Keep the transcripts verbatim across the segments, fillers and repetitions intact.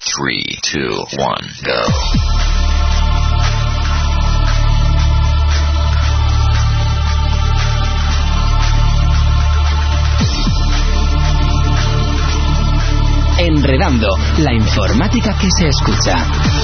three, two, one, go. Enredando, la informática que se escucha.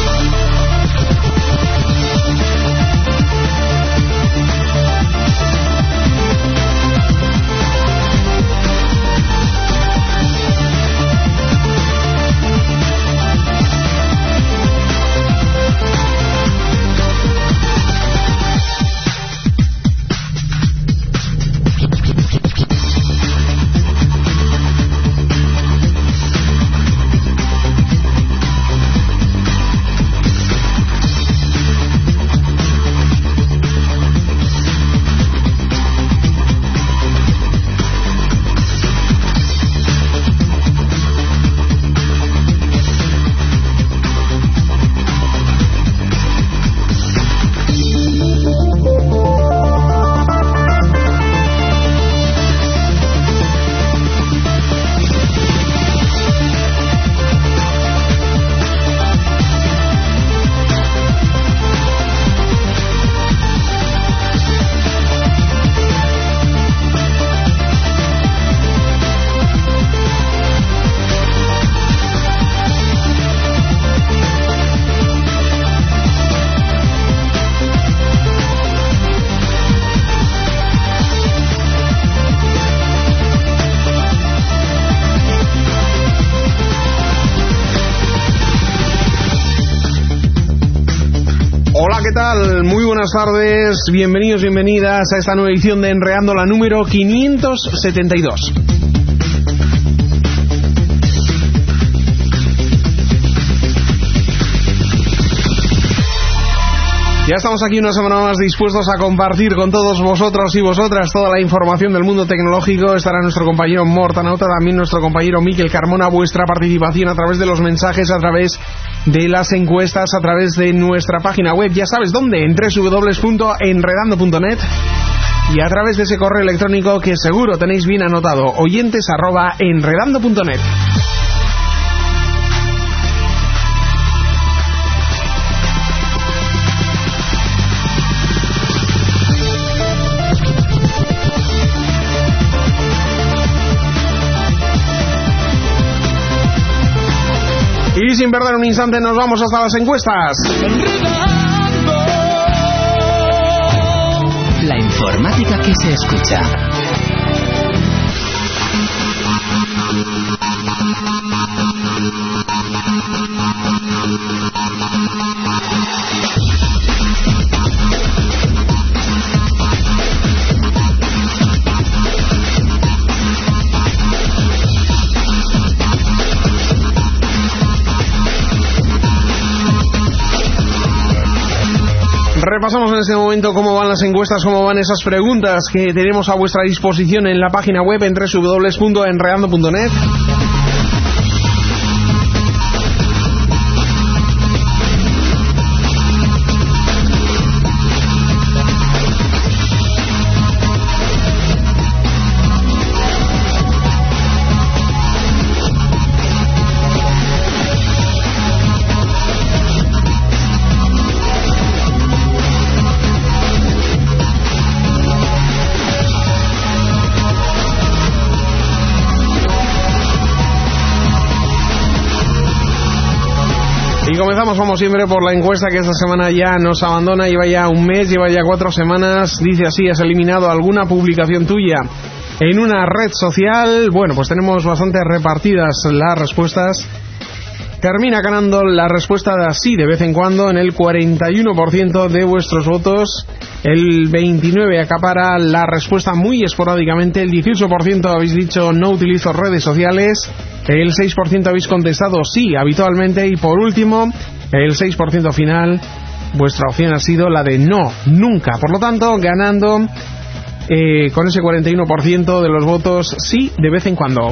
Muy buenas tardes, bienvenidos, bienvenidas a esta nueva edición de Enredando, la número quinientos setenta y dos. Ya estamos aquí una semana más dispuestos a compartir con todos vosotros y vosotras toda la información del mundo tecnológico. Estará nuestro compañero Mortanauta, también nuestro compañero Miquel Carmona, vuestra participación a través de los mensajes, a través de las encuestas, a través de nuestra página web, ya sabes dónde, en doble u doble u doble u punto enredando punto net, y a través de ese correo electrónico que seguro tenéis bien anotado, oyentes arroba enredando punto net. Y sin perder un instante nos vamos hasta las encuestas. La informática que se escucha. Repasamos en este momento cómo van las encuestas, cómo van esas preguntas que tenemos a vuestra disposición en la página web en doble u doble u doble u punto enredando punto net. Y comenzamos como siempre por la encuesta que esta semana ya nos abandona, lleva ya un mes, lleva ya cuatro semanas. Dice así: ¿has eliminado alguna publicación tuya en una red social? Bueno, pues tenemos bastante repartidas las respuestas. Termina ganando la respuesta de así de vez en cuando en el cuarenta y uno por ciento de vuestros votos. El veintinueve por ciento acapara la respuesta muy esporádicamente. El dieciocho por ciento habéis dicho no utilizo redes sociales. El seis por ciento habéis contestado sí habitualmente. Y por último, el seis por ciento final, vuestra opción ha sido la de no, nunca. Por lo tanto, ganando eh, con ese cuarenta y uno por ciento de los votos sí de vez en cuando.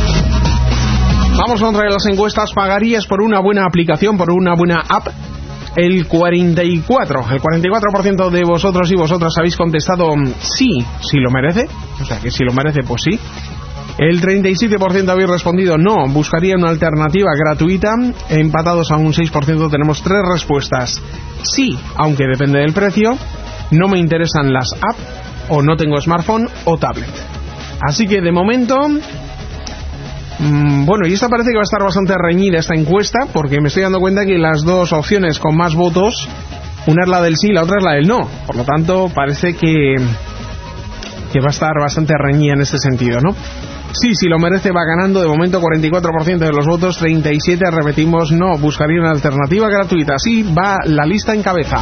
Vamos a otra de las encuestas. ¿Pagarías por una buena aplicación, por una buena app? el cuarenta y cuatro por ciento. El cuarenta y cuatro por ciento de vosotros y vosotras habéis contestado sí, si lo merece. O sea, que si lo merece, pues sí. El treinta y siete por ciento habéis respondido no, buscaría una alternativa gratuita. Empatados a un seis por ciento tenemos tres respuestas. Sí, aunque depende del precio. No me interesan las apps, o no tengo smartphone o tablet. Así que de momento... Mmm, bueno, y esta parece que va a estar bastante reñida esta encuesta, porque me estoy dando cuenta que las dos opciones con más votos, una es la del sí y la otra es la del no. Por lo tanto, parece que, que va a estar bastante reñida en este sentido, ¿no? Sí, si lo merece, va ganando de momento cuarenta y cuatro por ciento de los votos, treinta y siete por ciento repetimos no, buscaría una alternativa gratuita. Así va la lista en cabeza.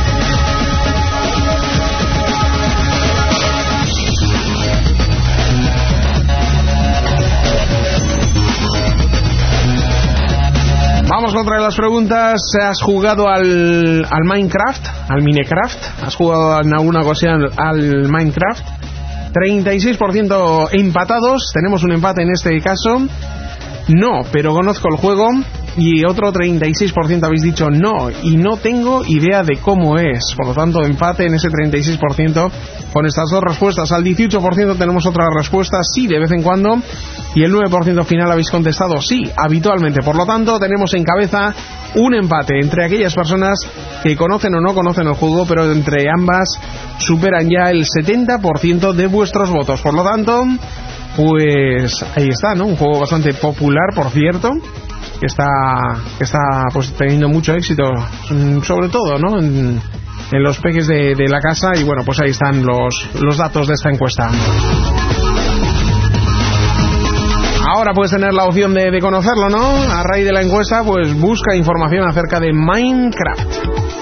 Vamos con otra de las preguntas. ¿Has jugado al, al Minecraft? ¿Al Minecraft? ¿Has jugado en alguna ocasión al Minecraft? treinta y seis por ciento empatados. Tenemos un empate en este caso. No, pero conozco el juego. Y otro treinta y seis por ciento habéis dicho no, y no tengo idea de cómo es. Por lo tanto, empate en ese treinta y seis por ciento con estas dos respuestas. Al dieciocho por ciento tenemos otra respuesta, sí, de vez en cuando. Y el nueve por ciento final habéis contestado sí, habitualmente. Por lo tanto, tenemos en cabeza un empate entre aquellas personas que conocen o no conocen el juego, pero entre ambas superan ya el setenta por ciento de vuestros votos. Por lo tanto, pues ahí está, ¿no? Un juego bastante popular, por cierto, que está que está pues teniendo mucho éxito, sobre todo, ¿no? En, en los peques de, de la casa. Y bueno, pues ahí están los, los datos de esta encuesta. Ahora puedes tener la opción de, de conocerlo, ¿no? A raíz de la encuesta, pues busca información acerca de Minecraft.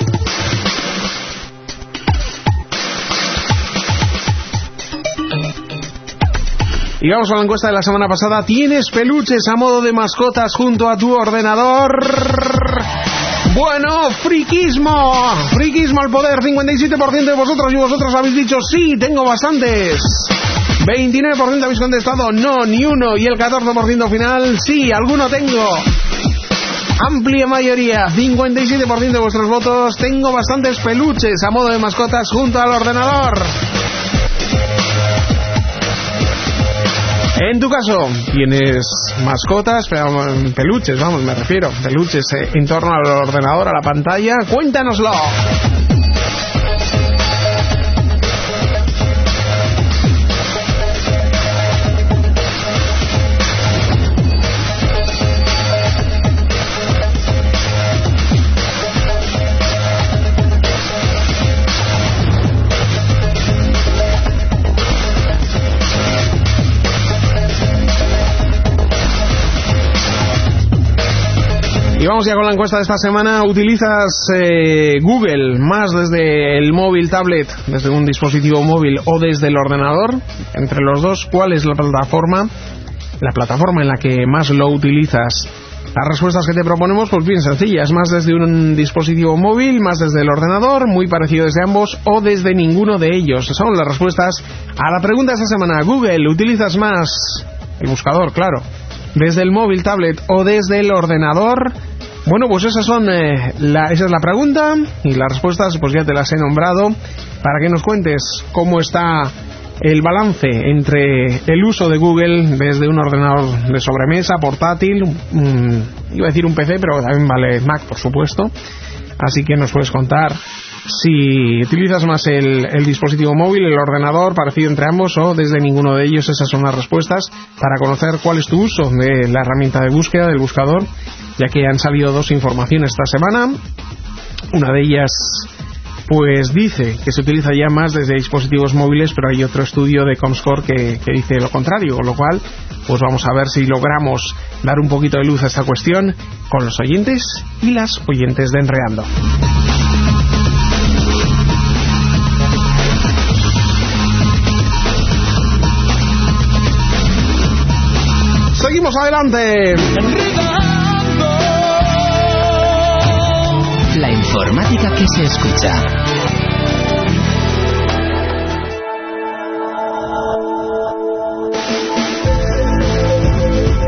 Y vamos a la encuesta de la semana pasada. ¿Tienes peluches a modo de mascotas junto a tu ordenador? Bueno, friquismo. Friquismo al poder. cincuenta y siete por ciento de vosotros y vosotros habéis dicho sí, tengo bastantes. veintinueve por ciento habéis contestado no, ni uno. Y el catorce por ciento final, sí, alguno tengo. Amplia mayoría, cincuenta y siete por ciento de vuestros votos. Tengo bastantes peluches a modo de mascotas junto al ordenador. En tu caso, ¿tienes mascotas, peluches, vamos, me refiero, peluches eh, en torno al ordenador, a la pantalla? ¡Cuéntanoslo! Y vamos ya con la encuesta de esta semana. ¿Utilizas eh, Google más desde el móvil, tablet, desde un dispositivo móvil o desde el ordenador? Entre los dos, ¿cuál es la plataforma, la plataforma en la que más lo utilizas? Las respuestas que te proponemos, pues bien sencillas. Más desde un dispositivo móvil, más desde el ordenador, muy parecido desde ambos o desde ninguno de ellos. Son las respuestas a la pregunta de esta semana. Google, ¿utilizas más el buscador, claro, desde el móvil, tablet o desde el ordenador? Bueno, pues esas son eh, la, esa es la pregunta, y las respuestas pues ya te las he nombrado para que nos cuentes cómo está el balance entre el uso de Google desde un ordenador de sobremesa, portátil, um, iba a decir un P C, pero también vale Mac, por supuesto. Así que nos puedes contar si utilizas más el, el dispositivo móvil, el ordenador, parecido entre ambos, o desde ninguno de ellos. Esas son las respuestas para conocer cuál es tu uso de la herramienta de búsqueda del buscador, ya que han salido dos informaciones esta semana. Una de ellas pues dice que se utiliza ya más desde dispositivos móviles, pero hay otro estudio de Comscore que, que dice lo contrario, con lo cual pues vamos a ver si logramos dar un poquito de luz a esta cuestión con los oyentes y las oyentes de Enreando. Seguimos adelante. La informática que se escucha.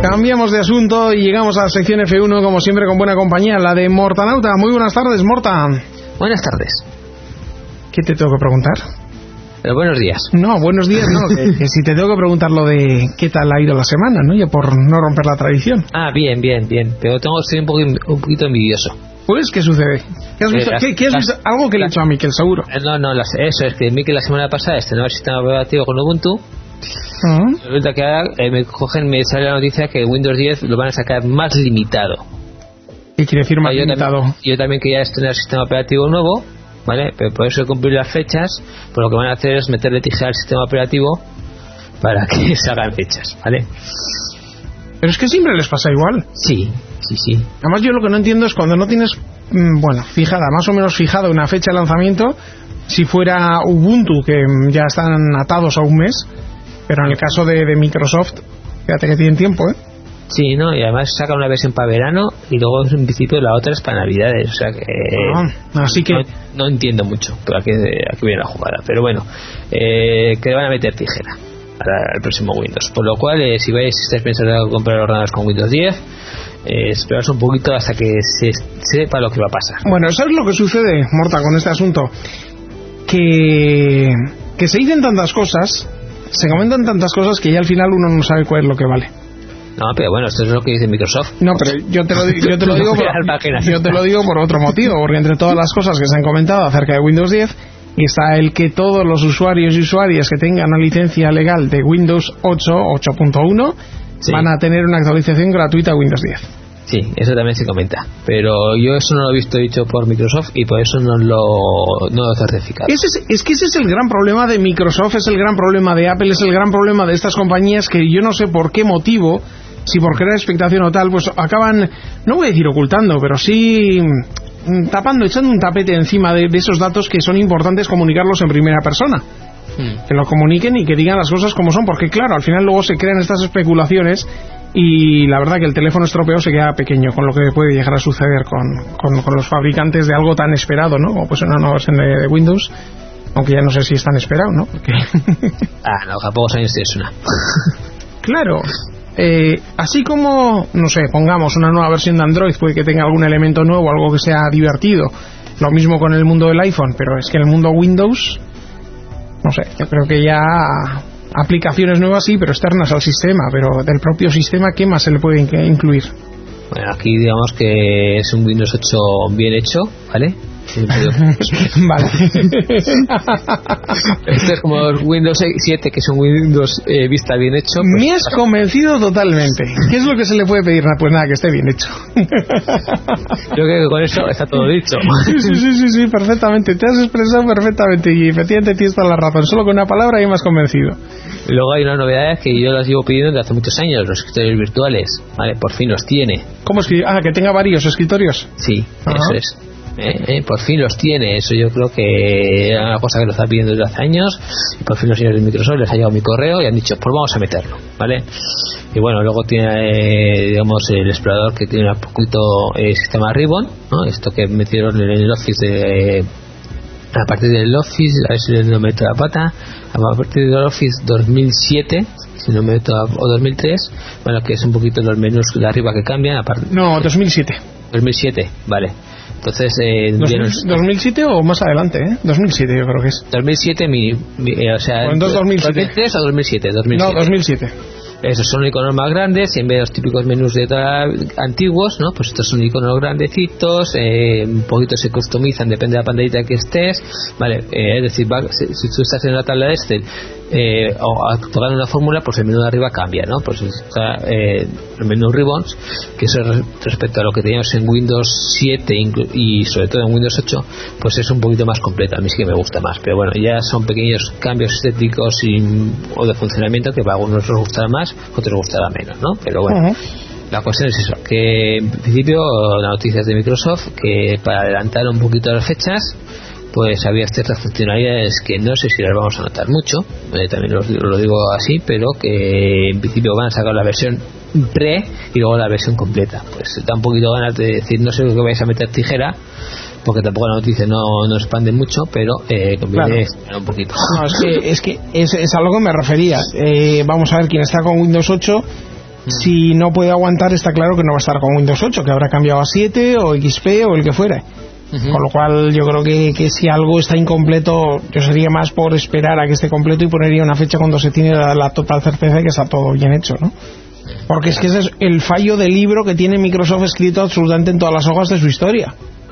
Cambiamos de asunto y llegamos a la sección F uno, como siempre, con buena compañía, la de Mortanauta. Muy buenas tardes, Morta. Buenas tardes. ¿Qué te tengo que preguntar? Pero buenos días. No, buenos días no, que, que si te tengo que preguntar lo de qué tal ha ido la semana, ¿no? Ya por no romper la tradición. Ah, bien, bien, bien. Pero tengo, estoy un, poco, un poquito envidioso. Pues, ¿qué sucede? ¿Qué has visto? Eh, ¿Qué, qué has las, visto? Algo que le he hecho a Miquel, seguro. No, no, las, eso es que Miquel la semana pasada estrenó el sistema operativo con Ubuntu. Uh-huh. Resulta que ahora eh, me cogen, me sale la noticia que Windows diez lo van a sacar más limitado. ¿Qué quiere decir más yo limitado? También, yo también quería estrenar el sistema operativo nuevo, ¿vale? Pero por eso he cumplido las fechas. Pues lo que van a hacer es meterle tijera al sistema operativo para que se hagan fechas, ¿vale? Pero es que siempre les pasa igual. Sí, sí, sí. Además, yo lo que no entiendo es cuando no tienes, mmm, bueno, fijada, más o menos fijada una fecha de lanzamiento. Si fuera Ubuntu, que ya están atados a un mes, pero en el caso de, de Microsoft, fíjate que tienen tiempo, ¿eh? Sí, ¿no? Y además saca una versión para verano y luego en principio la otra es para Navidades, o sea que... Ah, así que... No, no entiendo mucho a qué, a qué viene la jugada, pero bueno, eh, que le van a meter tijera al próximo Windows, por lo cual eh, si vais, si estáis pensando en comprar ordenadores con Windows diez, eh, esperaos un poquito hasta que se sepa lo que va a pasar. Bueno, ¿sabes lo que sucede, Morta, con este asunto? Que, que se dicen tantas cosas, se comentan tantas cosas que ya al final uno no sabe cuál es lo que vale. No, pero bueno, esto es lo que dice Microsoft. No, pero yo te lo, yo te lo digo por, yo te lo digo por otro motivo, porque entre todas las cosas que se han comentado acerca de Windows diez está el que todos los usuarios y usuarias que tengan una licencia legal de Windows ocho, ocho punto uno, sí, van a tener una actualización gratuita a Windows diez. Sí, eso también se comenta, pero yo eso no lo he visto dicho por Microsoft y por eso no lo, no lo he certificado. Ese es, es que ese es el gran problema de Microsoft, es el gran problema de Apple, es el gran problema de estas compañías que yo no sé por qué motivo, si por crear expectación o tal, pues acaban, no voy a decir ocultando, pero sí tapando, echando un tapete encima de, de esos datos que son importantes comunicarlos en primera persona. Hmm. Que lo comuniquen y que digan las cosas como son, porque claro, al final luego se crean estas especulaciones y la verdad que el teléfono estropeado se queda pequeño con lo que puede llegar a suceder con, con, con los fabricantes de algo tan esperado, ¿no? Como pues una nueva versión de, de Windows, aunque ya no sé si es tan esperado, ¿no? Porque... ah, no, a pocos años es una. Claro. Eh, así como, no sé, pongamos una nueva versión de Android, puede que tenga algún elemento nuevo, algo que sea divertido. Lo mismo con el mundo del iPhone, pero es que en el mundo Windows, no sé, yo creo que ya aplicaciones nuevas sí, pero externas al sistema, pero del propio sistema, ¿qué más se le puede incluir? Bueno, aquí digamos que es un Windows ocho bien hecho, ¿vale? Vale. Esto es como Windows siete, que es un Windows eh, Vista bien hecho. Pues me has convencido totalmente. ¿Qué es lo que se le puede pedir? Pues nada, que esté bien hecho. Yo creo que con eso está todo dicho. Sí, sí, sí, sí, sí, perfectamente. Te has expresado perfectamente y efectivamente tienes toda la razón. Solo con una palabra ya me has convencido. Y luego hay una novedad que yo las llevo pidiendo desde hace muchos años, los escritorios virtuales. Vale, por fin los tiene. ¿Cómo es que? Ah, que tenga varios escritorios. Sí, uh-huh. Eso es. Eh, eh, por fin los tiene. Eso yo creo que era una cosa que lo estaba pidiendo desde hace años y por fin los señores de Microsoft les ha llegado mi correo y han dicho pues vamos a meterlo, ¿vale? Y bueno, luego tiene eh, digamos el explorador que tiene un poquito el eh, sistema Ribbon, ¿no? Esto que metieron en el Office de, eh, a partir del Office, a ver si no meto la pata, a partir del Office dos mil siete, si no meto a, o dos mil tres, bueno, que es un poquito los menús de arriba que cambian. Aparte, no, dos mil siete. dos mil siete, vale. Entonces, eh, ¿dos mil siete o más adelante, eh? dos mil siete yo creo que es. dos mil siete, mi, mi, eh, o sea, ¿dos mil siete? ¿dos mil tres o dos mil siete? dos mil siete. No, dos mil siete. Esos son iconos más grandes y en vez de los típicos menús de antiguos, ¿no? Pues estos son iconos grandecitos, eh, un poquito se customizan, depende de la pantallita que estés, vale, eh, es decir, va, si, si tú estás en una tabla de Excel eh, o a tocar una fórmula, pues el menú de arriba cambia, ¿no? Pues está eh, el menú Ribbons, que eso respecto a lo que teníamos en Windows siete y sobre todo en Windows ocho, pues es un poquito más completo. A mí sí que me gusta más, pero bueno, ya son pequeños cambios estéticos y, o de funcionamiento que para algunos les gustará más, otros les gustará menos, ¿no? Pero bueno, uh-huh. La cuestión es eso, que en principio las noticias de Microsoft, que para adelantar un poquito las fechas, pues había ciertas funcionalidades que no sé si las vamos a notar mucho, eh, también lo, lo digo así, pero que en principio van a sacar la versión pre y luego la versión completa. Pues da un poquito ganas de decir, no sé lo que vais a meter tijera, porque tampoco la noticia no, no expande mucho, pero eh, conviene claro. Un poquito. No, es que es, que es, es a lo que me refería. Eh, vamos a ver quién está con Windows ocho. Si no puede aguantar, está claro que no va a estar con Windows ocho, que habrá cambiado a siete o X P o el que fuera. Uh-huh. Con lo cual yo creo que, que si algo está incompleto, yo sería más por esperar a que esté completo y ponería una fecha cuando se tiene la, la total certeza de que está todo bien hecho, ¿no? Porque es que ese es el fallo del libro que tiene Microsoft escrito absolutamente en todas las hojas de su historia.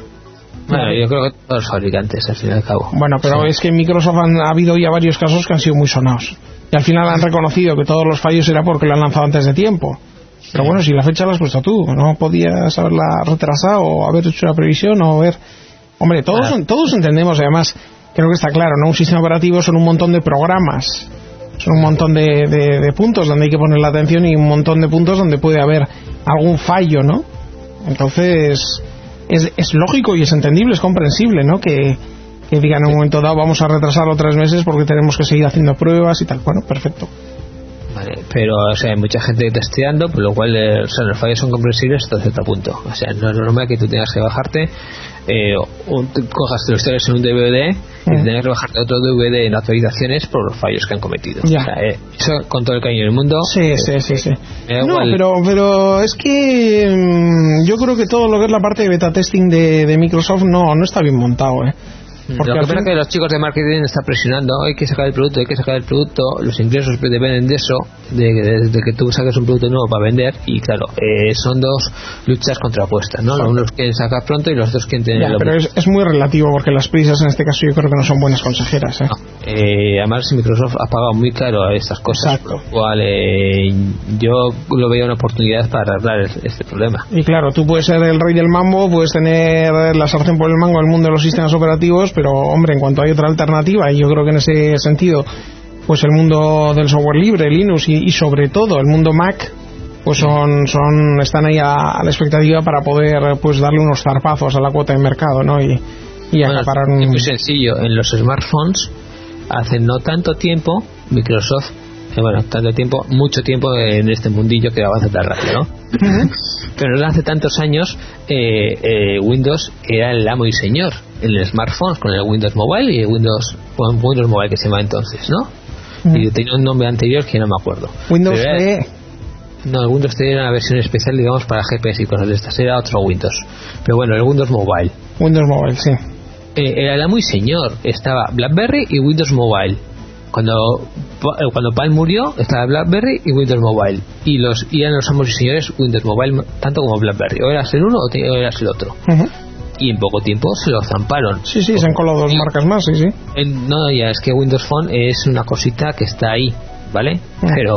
Bueno, yo creo que todos los fabricantes, al fin y al cabo. Bueno, pero sí. Es que en Microsoft han, ha habido ya varios casos que han sido muy sonados. Y al final han reconocido que todos los fallos era porque lo han lanzado antes de tiempo. Pero bueno, si la fecha la has puesto tú, no podías haberla retrasado o haber hecho una previsión o haber... Hombre, todos, ah. todos entendemos, además, creo que está claro, ¿no? Un sistema operativo son un montón de programas, son un montón de, de, de puntos donde hay que poner la atención y un montón de puntos donde puede haber algún fallo, ¿no? Entonces, es, es lógico y es entendible, es comprensible, ¿no? Que... que digan en un momento dado vamos a retrasarlo tres meses porque tenemos que seguir haciendo pruebas y tal. Bueno, perfecto. Vale, pero o sea, hay mucha gente testeando, por lo cual eh, o sea, los fallos son comprensibles hasta cierto punto. O sea, no es normal que tú tengas que bajarte, eh, un, cojas los historias en un D V D mm. y tengas que bajarte otro D V D en actualizaciones por los fallos que han cometido. Ya. O sea, eh, eso con todo el cariño del mundo. Sí, eh, sí, sí, sí. No, igual... pero, pero es que mmm, yo creo que todo lo que es la parte de beta testing de, de Microsoft no, no está bien montado, ¿eh? Porque lo que pasa es que los chicos de marketing están presionando, hay que sacar el producto, hay que sacar el producto, los ingresos dependen de eso, de, de, de que tú saques un producto nuevo para vender, y claro, eh, son dos luchas contrapuestas, ¿no? Unos quieren sacar pronto y los otros quieren tener... Ya, pero es, es muy relativo, porque las prisas en este caso yo creo que no son buenas consejeras, ¿eh? No. Eh, además Microsoft ha pagado muy caro a estas cosas. Exacto. Por lo cual eh, yo lo veía una oportunidad para arreglar este problema. Y claro, tú puedes ser el rey del mambo, puedes tener la sartén por el mango en el mundo de los sistemas operativos, pero hombre, en cuanto hay otra alternativa, y yo creo que en ese sentido pues el mundo del software libre, Linux y, y sobre todo el mundo Mac, pues son, son están ahí a, a la expectativa para poder pues darle unos zarpazos a la cuota de mercado, ¿no? Y, y bueno, acaparar un... Es muy sencillo, en los smartphones hace no tanto tiempo Microsoft, eh, bueno, tanto tiempo, mucho tiempo en este mundillo que avanza tan rápido, ¿no? Uh-huh. Pero no hace tantos años eh, eh, Windows era el amo y señor en el smartphone, con el Windows Mobile y el Windows, bueno, Windows Mobile que se llama entonces, ¿no? Uh-huh. Y tenía un nombre anterior que no me acuerdo. Windows T E. No, el Windows T E era una versión especial, digamos, para G P S y cosas de estas, era otro Windows. Pero bueno, el Windows Mobile. Windows Mobile, sí. Eh, era el amo y señor, estaba BlackBerry y Windows Mobile. Cuando cuando Palm murió estaba BlackBerry y Windows Mobile, y los y eran los amos y señores Windows Mobile tanto como BlackBerry, o eras el uno o, te, o eras el otro. Uh-huh. Y en poco tiempo se lo zamparon. Sí, sí, se han colado dos marcas más, sí, sí. En, no, ya es que Windows Phone es una cosita que está ahí, ¿vale? Uh-huh. Pero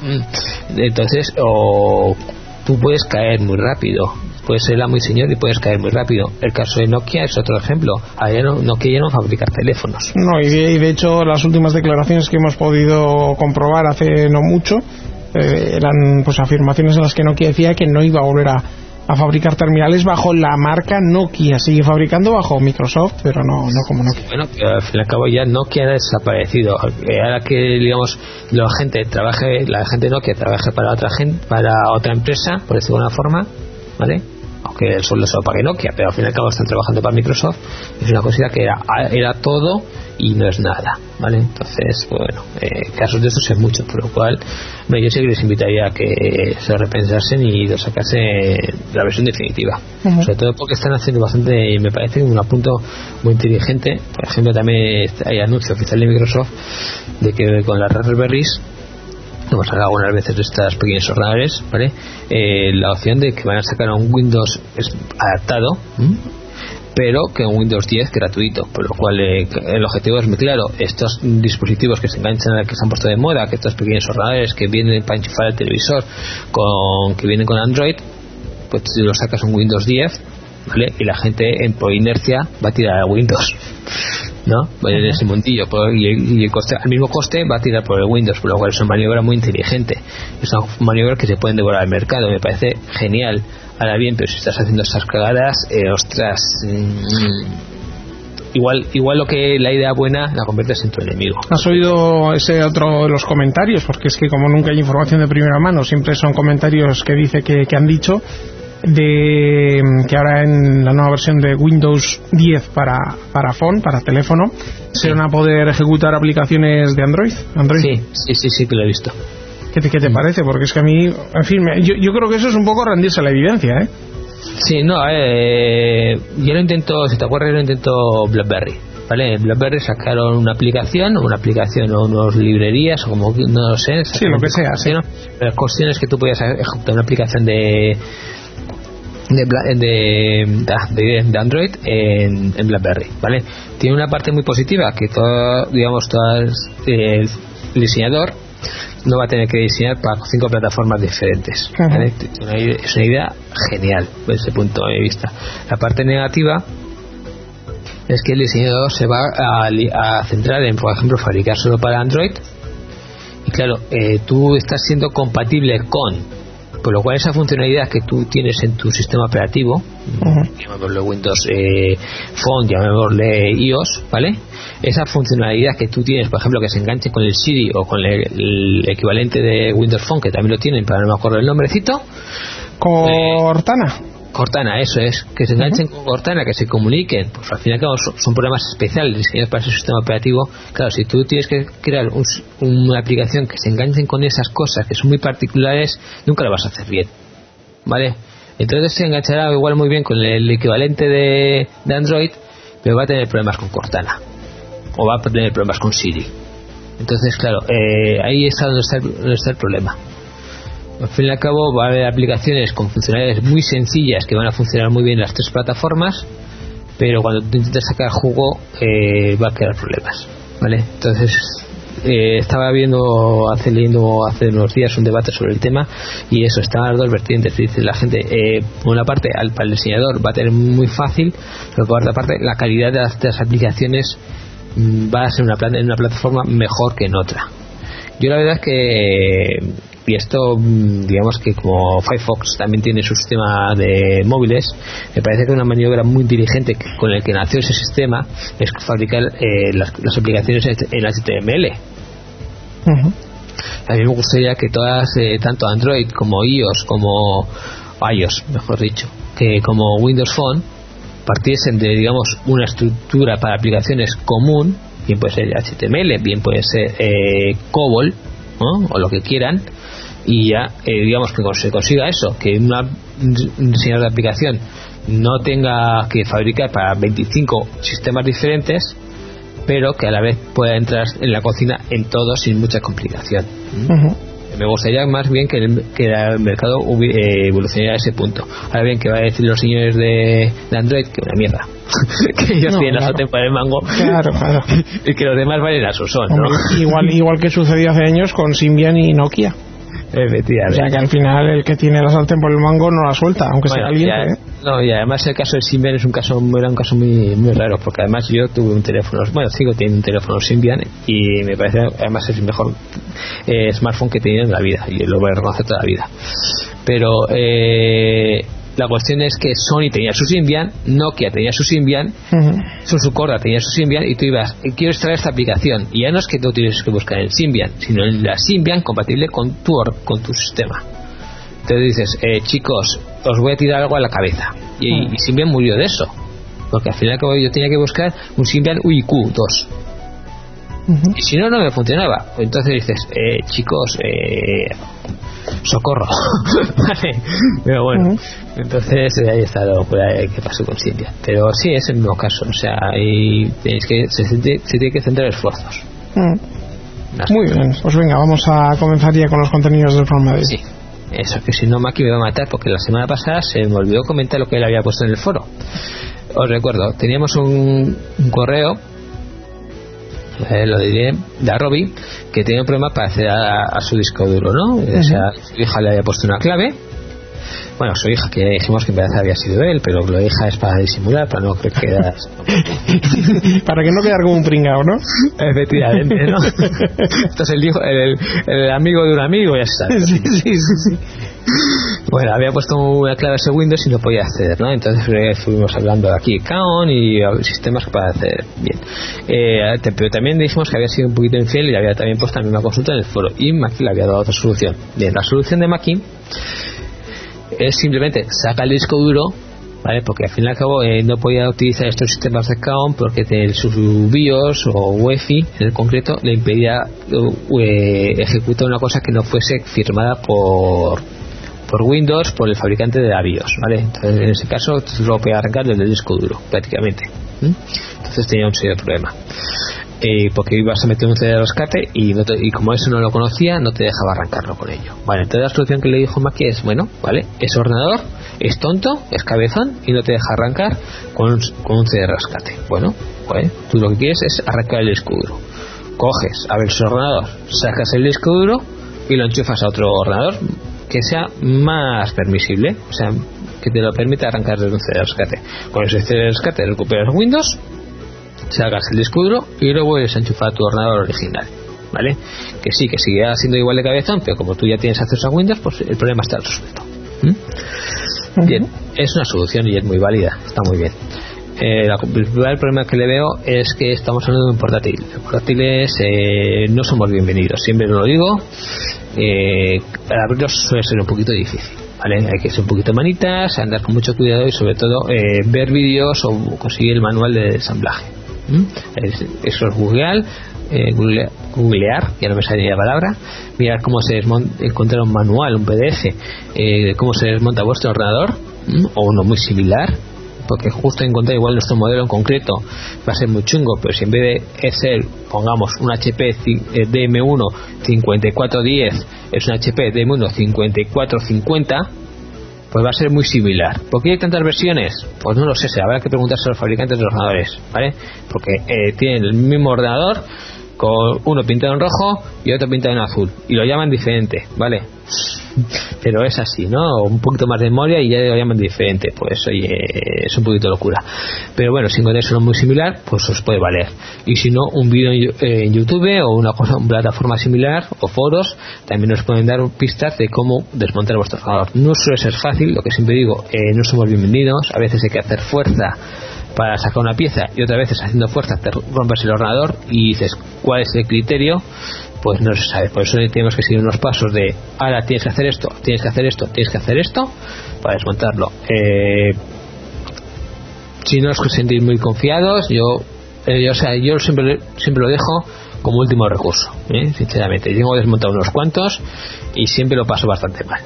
entonces o tú puedes caer muy rápido, puedes ser el amo y señor y puedes caer muy rápido. El caso de Nokia es otro ejemplo. Allá no, Nokia ya no fabrica teléfonos. No, y de, y de hecho las últimas declaraciones que hemos podido comprobar hace no mucho eh, eran pues afirmaciones en las que Nokia decía que no iba a volver a, a fabricar terminales bajo la marca Nokia. Sigue fabricando bajo Microsoft, pero no, no como Nokia. Bueno, pero al fin y al cabo ya Nokia ha desaparecido. Ahora que digamos la gente trabaje, la gente Nokia trabaje para otra gente, para otra empresa, por decirlo de alguna forma, ¿vale? Aunque el sueldo se lo pague Nokia, pero al fin y al cabo están trabajando para Microsoft. Es una cosita que era, era todo y no es nada, ¿vale? Entonces, bueno, eh, casos de estos es mucho, por lo cual bueno, yo sí que les invitaría a que se repensasen y lo sacasen la versión definitiva. Uh-huh. Sobre todo porque están haciendo bastante, me parece un apunto muy inteligente. Por ejemplo, también hay anuncio oficial de Microsoft de que con las Raspberries, hemos hablado algunas veces de estas pequeños ordenadores, ¿vale? Eh, la opción de que van a sacar un Windows adaptado, ¿m? pero que un Windows diez gratuito, por lo cual eh, el objetivo es muy claro. Estos dispositivos que se enganchan, que se han puesto de moda, que estos pequeños ordenadores que vienen para enchufar el televisor, con que vienen con Android, pues si lo sacas un Windows diez, ¿vale? Y la gente en, por inercia va a tirar a Windows, ¿no? En ese montillo, y, el, y el coste, al mismo coste va a tirar por el Windows, por lo cual es una maniobra muy inteligente, es una maniobra que se pueden devorar al mercado, me parece genial. Ahora bien, pero si estás haciendo estas cagadas, eh, ostras, mmm, igual igual lo que la idea buena la conviertes en tu enemigo. ¿Has oído ese otro de los comentarios? Porque es que como nunca hay información de primera mano, siempre son comentarios que dice que, que han dicho de que ahora en la nueva versión de Windows diez para, para phone, para teléfono, sí, se van a poder ejecutar aplicaciones de Android. Android. Sí, sí, sí, sí que lo he visto. ¿Qué te, qué te parece? Porque es que a mí, en fin, me, yo, yo creo que eso es un poco rendirse a la evidencia, ¿eh? Sí, no, eh, yo lo intento, si te acuerdas, yo lo intento BlackBerry, ¿vale? BlackBerry sacaron una aplicación, una aplicación o unas librerías, o como, no lo sé. Sí, lo que sea, sí. Las cuestiones que tú podías ejecutar una aplicación de de, de, de, de Android en, en BlackBerry, ¿vale? Tiene una parte muy positiva, que todo, digamos, todo el diseñador no va a tener que diseñar para cinco plataformas diferentes, ¿vale? Es una idea genial desde ese punto de vista. La parte negativa es que el diseñador se va a, a centrar en, por ejemplo, fabricar solo para Android, y claro, eh, tú estás siendo compatible con, por lo cual esa funcionalidad que tú tienes en tu sistema operativo, uh-huh. llamémosle Windows eh, Phone, llamémosle iOS, ¿vale? Esa funcionalidad que tú tienes, por ejemplo, que se enganche con el Siri o con el, el equivalente de Windows Phone, que también lo tienen, pero no me acuerdo el nombrecito. Cortana. Eh, Cortana, eso es, que se enganchen uh-huh. con Cortana, que se comuniquen, pues al final son, son programas especiales diseñados para ese sistema operativo. Claro, si tú tienes que crear un, una aplicación que se enganchen con esas cosas que son muy particulares, nunca lo vas a hacer bien, ¿vale? Entonces se enganchará igual muy bien con el equivalente de, de Android, pero va a tener problemas con Cortana, o va a tener problemas con Siri. Entonces, claro, eh, ahí está donde está, el, donde está el problema. Al fin y al cabo va a haber aplicaciones con funcionalidades muy sencillas que van a funcionar muy bien en las tres plataformas, pero cuando tú intentas sacar jugo eh, va a crear problemas, ¿vale? Entonces eh, estaba viendo hace leyendo hace unos días un debate sobre el tema, y eso, estaban las dos vertientes. Dice la gente, eh, por una parte al, para el diseñador va a tener muy fácil, pero por otra parte la calidad de las, de las aplicaciones mmm, va a ser una, en una plataforma mejor que en otra. Yo la verdad es que, y esto digamos que como Firefox también tiene su sistema de móviles, me parece que una maniobra muy inteligente con el que nació ese sistema es fabricar eh, las, las aplicaciones en H T M L. Uh-huh. A mí me gustaría que todas, eh, tanto Android como iOS, como iOS mejor dicho, que como Windows Phone, partiesen de, digamos, una estructura para aplicaciones común. Bien puede ser H T M L, bien puede ser eh, COBOL, ¿no? O lo que quieran, y ya eh, digamos que se consiga eso, que una, un diseñador de aplicación no tenga que fabricar para veinticinco sistemas diferentes, pero que a la vez pueda entrar en la cocina en todos sin mucha complicación. Uh-huh. Me gustaría más bien que el, que el mercado eh, evolucionara a ese punto. Ahora bien, que va a decir los señores de, de Android que una mierda que ellos no, tienen claro. la sartén por el mango, claro, claro. y que los demás valen a su son, ¿no? igual, igual que sucedió hace años con Symbian y Nokia. Efectivamente. O sea que al final el que tiene la sartén por el mango no la suelta, aunque bueno, sea alguien. Ya, ¿eh? No, y además el caso de Symbian es un caso era un caso muy muy raro, porque además yo tuve un teléfono, bueno, sigo teniendo un teléfono Symbian y me parece además es el mejor eh, smartphone que he tenido en la vida, y lo voy a reconocer toda la vida. Pero eh, la cuestión es que Sony tenía su Symbian, Nokia tenía su Symbian, uh-huh. Susucorda tenía su Symbian, y tú ibas, quiero extraer esta aplicación, y ya no es que tú tienes que buscar en Symbian, sino en la Symbian compatible con tu con tu sistema. Entonces dices, eh, chicos, os voy a tirar algo a la cabeza, y, uh-huh. y Symbian murió de eso, porque al final yo tenía que buscar un Symbian U I Q dos, uh-huh. y si no, no me funcionaba. Entonces dices, eh, chicos, eh, socorro. Vale, pero bueno, uh-huh. entonces ahí está lo que pasó con Symbian. Pero sí, es el mismo caso, o sea, ahí tenéis que se, se tiene que centrar esfuerzos. Uh-huh. Muy bien, pues venga, vamos a comenzar ya con los contenidos del programa de hoy. Sí, eso, que si no Maki me va a matar, porque la semana pasada se me olvidó comentar lo que él había puesto en el foro. Os recuerdo, teníamos un, un correo, Eh, lo diré, de Robbie, que tenía un problema para acceder a, a su disco duro, ¿no? Uh-huh. O sea, su hija le había puesto una clave. Bueno, su hija, que dijimos que en verdad había sido él, pero la hija es para disimular, para no creer que era... para que no quedar como un pringao, ¿no? Efectivamente, ¿no? Entonces el, hijo, el, el amigo de un amigo, ya está. Sí, sí, sí, sí. Bueno, había puesto una clave a ese Windows y no podía acceder, ¿no? Entonces eh, estuvimos hablando de aquí Kaon y sistemas para acceder. Bien. Eh, pero también dijimos que había sido un poquito infiel y le había también puesto la misma consulta en el foro. Y Maki le había dado otra solución. Bien, la solución de Maki es simplemente saca el disco duro ¿vale? Porque al fin y al cabo eh, no podía utilizar estos sistemas de C A O M porque de su BIOS o U E F I en el concreto le impedía eh, ejecutar una cosa que no fuese firmada por por Windows, por el fabricante de la BIOS, ¿vale? Entonces en ese caso lo podía arrancar desde el disco duro prácticamente. ¿Mm? Entonces tenía un serio problema, eh, porque ibas a meter un C D de rescate y, no te, y como eso no lo conocía no te dejaba arrancarlo con ello. Vale, entonces la solución que le dijo Maki es, bueno, vale, ese ordenador es tonto, es cabezón y no te deja arrancar con un, con un C D de rescate. Bueno, pues tú lo que quieres es arrancar el disco duro. Coges, a ver su ordenador, sacas el disco duro y lo enchufas a otro ordenador que sea más permisible, o sea, que te lo permita arrancar desde un C D de rescate. Con ese C D de rescate recuperas Windows, sacas el disco duro y lo vuelves a enchufar a tu ordenador original, ¿vale? Que sí, que seguirá siendo igual de cabezón, pero como tú ya tienes acceso a Windows, pues el problema está resuelto. ¿Mm? Uh-huh. Bien, es una solución y es muy válida, está muy bien. Eh, la, el principal problema que le veo es que estamos hablando de un portátil. Los portátiles eh, no somos bienvenidos, siempre lo digo. Eh, abrirlos suele ser un poquito difícil, ¿vale? Hay que ser un poquito manitas, andar con mucho cuidado y sobre todo eh, ver vídeos o conseguir el manual de ensamblaje. ¿Mm? Eso es googlear, eh, googlear, googlear, ya no me sale la palabra, mirar cómo se desmonta, encontrar un manual, un P D F eh, de cómo se desmonta vuestro ordenador, ¿Mm? o uno muy similar, porque justo encontrar igual nuestro modelo en concreto va a ser muy chungo, pero si en vez de ser, pongamos un H P D M uno cincuenta y cuatro diez es un H P D M uno cincuenta y cuatro cincuenta, pues va a ser muy similar. ¿Por qué hay tantas versiones? Pues no lo sé, se habrá que preguntarse a los fabricantes de ordenadores, ¿vale? Porque eh, tienen el mismo ordenador con uno pintado en rojo y otro pintado en azul y lo llaman diferente, ¿vale? Pero es así, ¿no? Un poquito más de memoria y ya lo llaman diferente. Pues oye, es un poquito locura. Pero bueno, si encontráis uno muy similar, pues os puede valer. Y si no, un vídeo en YouTube o una cosa, una plataforma similar o foros también nos pueden dar pistas de cómo desmontar vuestro ordenador. No suele ser fácil, lo que siempre digo, eh, no somos bienvenidos. A veces hay que hacer fuerza para sacar una pieza y otras veces haciendo fuerza te rompes el ordenador y dices, ¿cuál es el criterio? Pues no se sabe. Por eso tenemos que seguir unos pasos de ahora tienes que hacer esto, tienes que hacer esto, tienes que hacer esto para desmontarlo. Eh, si no os sentís muy confiados, yo, eh, yo, o sea, yo siempre, siempre lo dejo como último recurso, ¿eh? Sinceramente. Yo tengo desmontado unos cuantos y siempre lo paso bastante mal.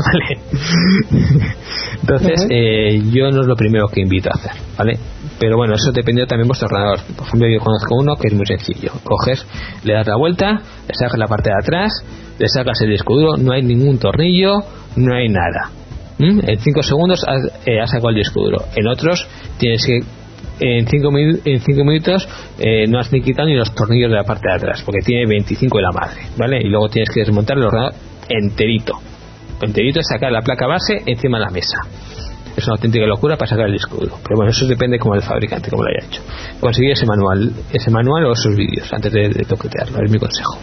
¿Vale? Entonces, eh, yo no es lo primero que invito a hacer, ¿vale? Pero bueno, eso depende también de vuestro ordenador. Por ejemplo, yo conozco uno que es muy sencillo. Coges, le das la vuelta, le sacas la parte de atrás, le sacas el disco duro, no hay ningún tornillo, no hay nada. ¿Mm? En cinco segundos has, eh, has sacado el disco duro. En otros tienes que en cinco en cinco minutos eh, no has ni quitado ni los tornillos de la parte de atrás porque tiene veinticinco de la madre, ¿vale? Y luego tienes que desmontar el ordenador enterito. Enterito es sacar la placa base encima de la mesa. Es una auténtica locura para sacar el disco duro. Pero bueno, eso depende como del fabricante, como lo haya hecho. Conseguir ese manual, ese manual o esos vídeos antes de, de toquetearlo, es mi consejo.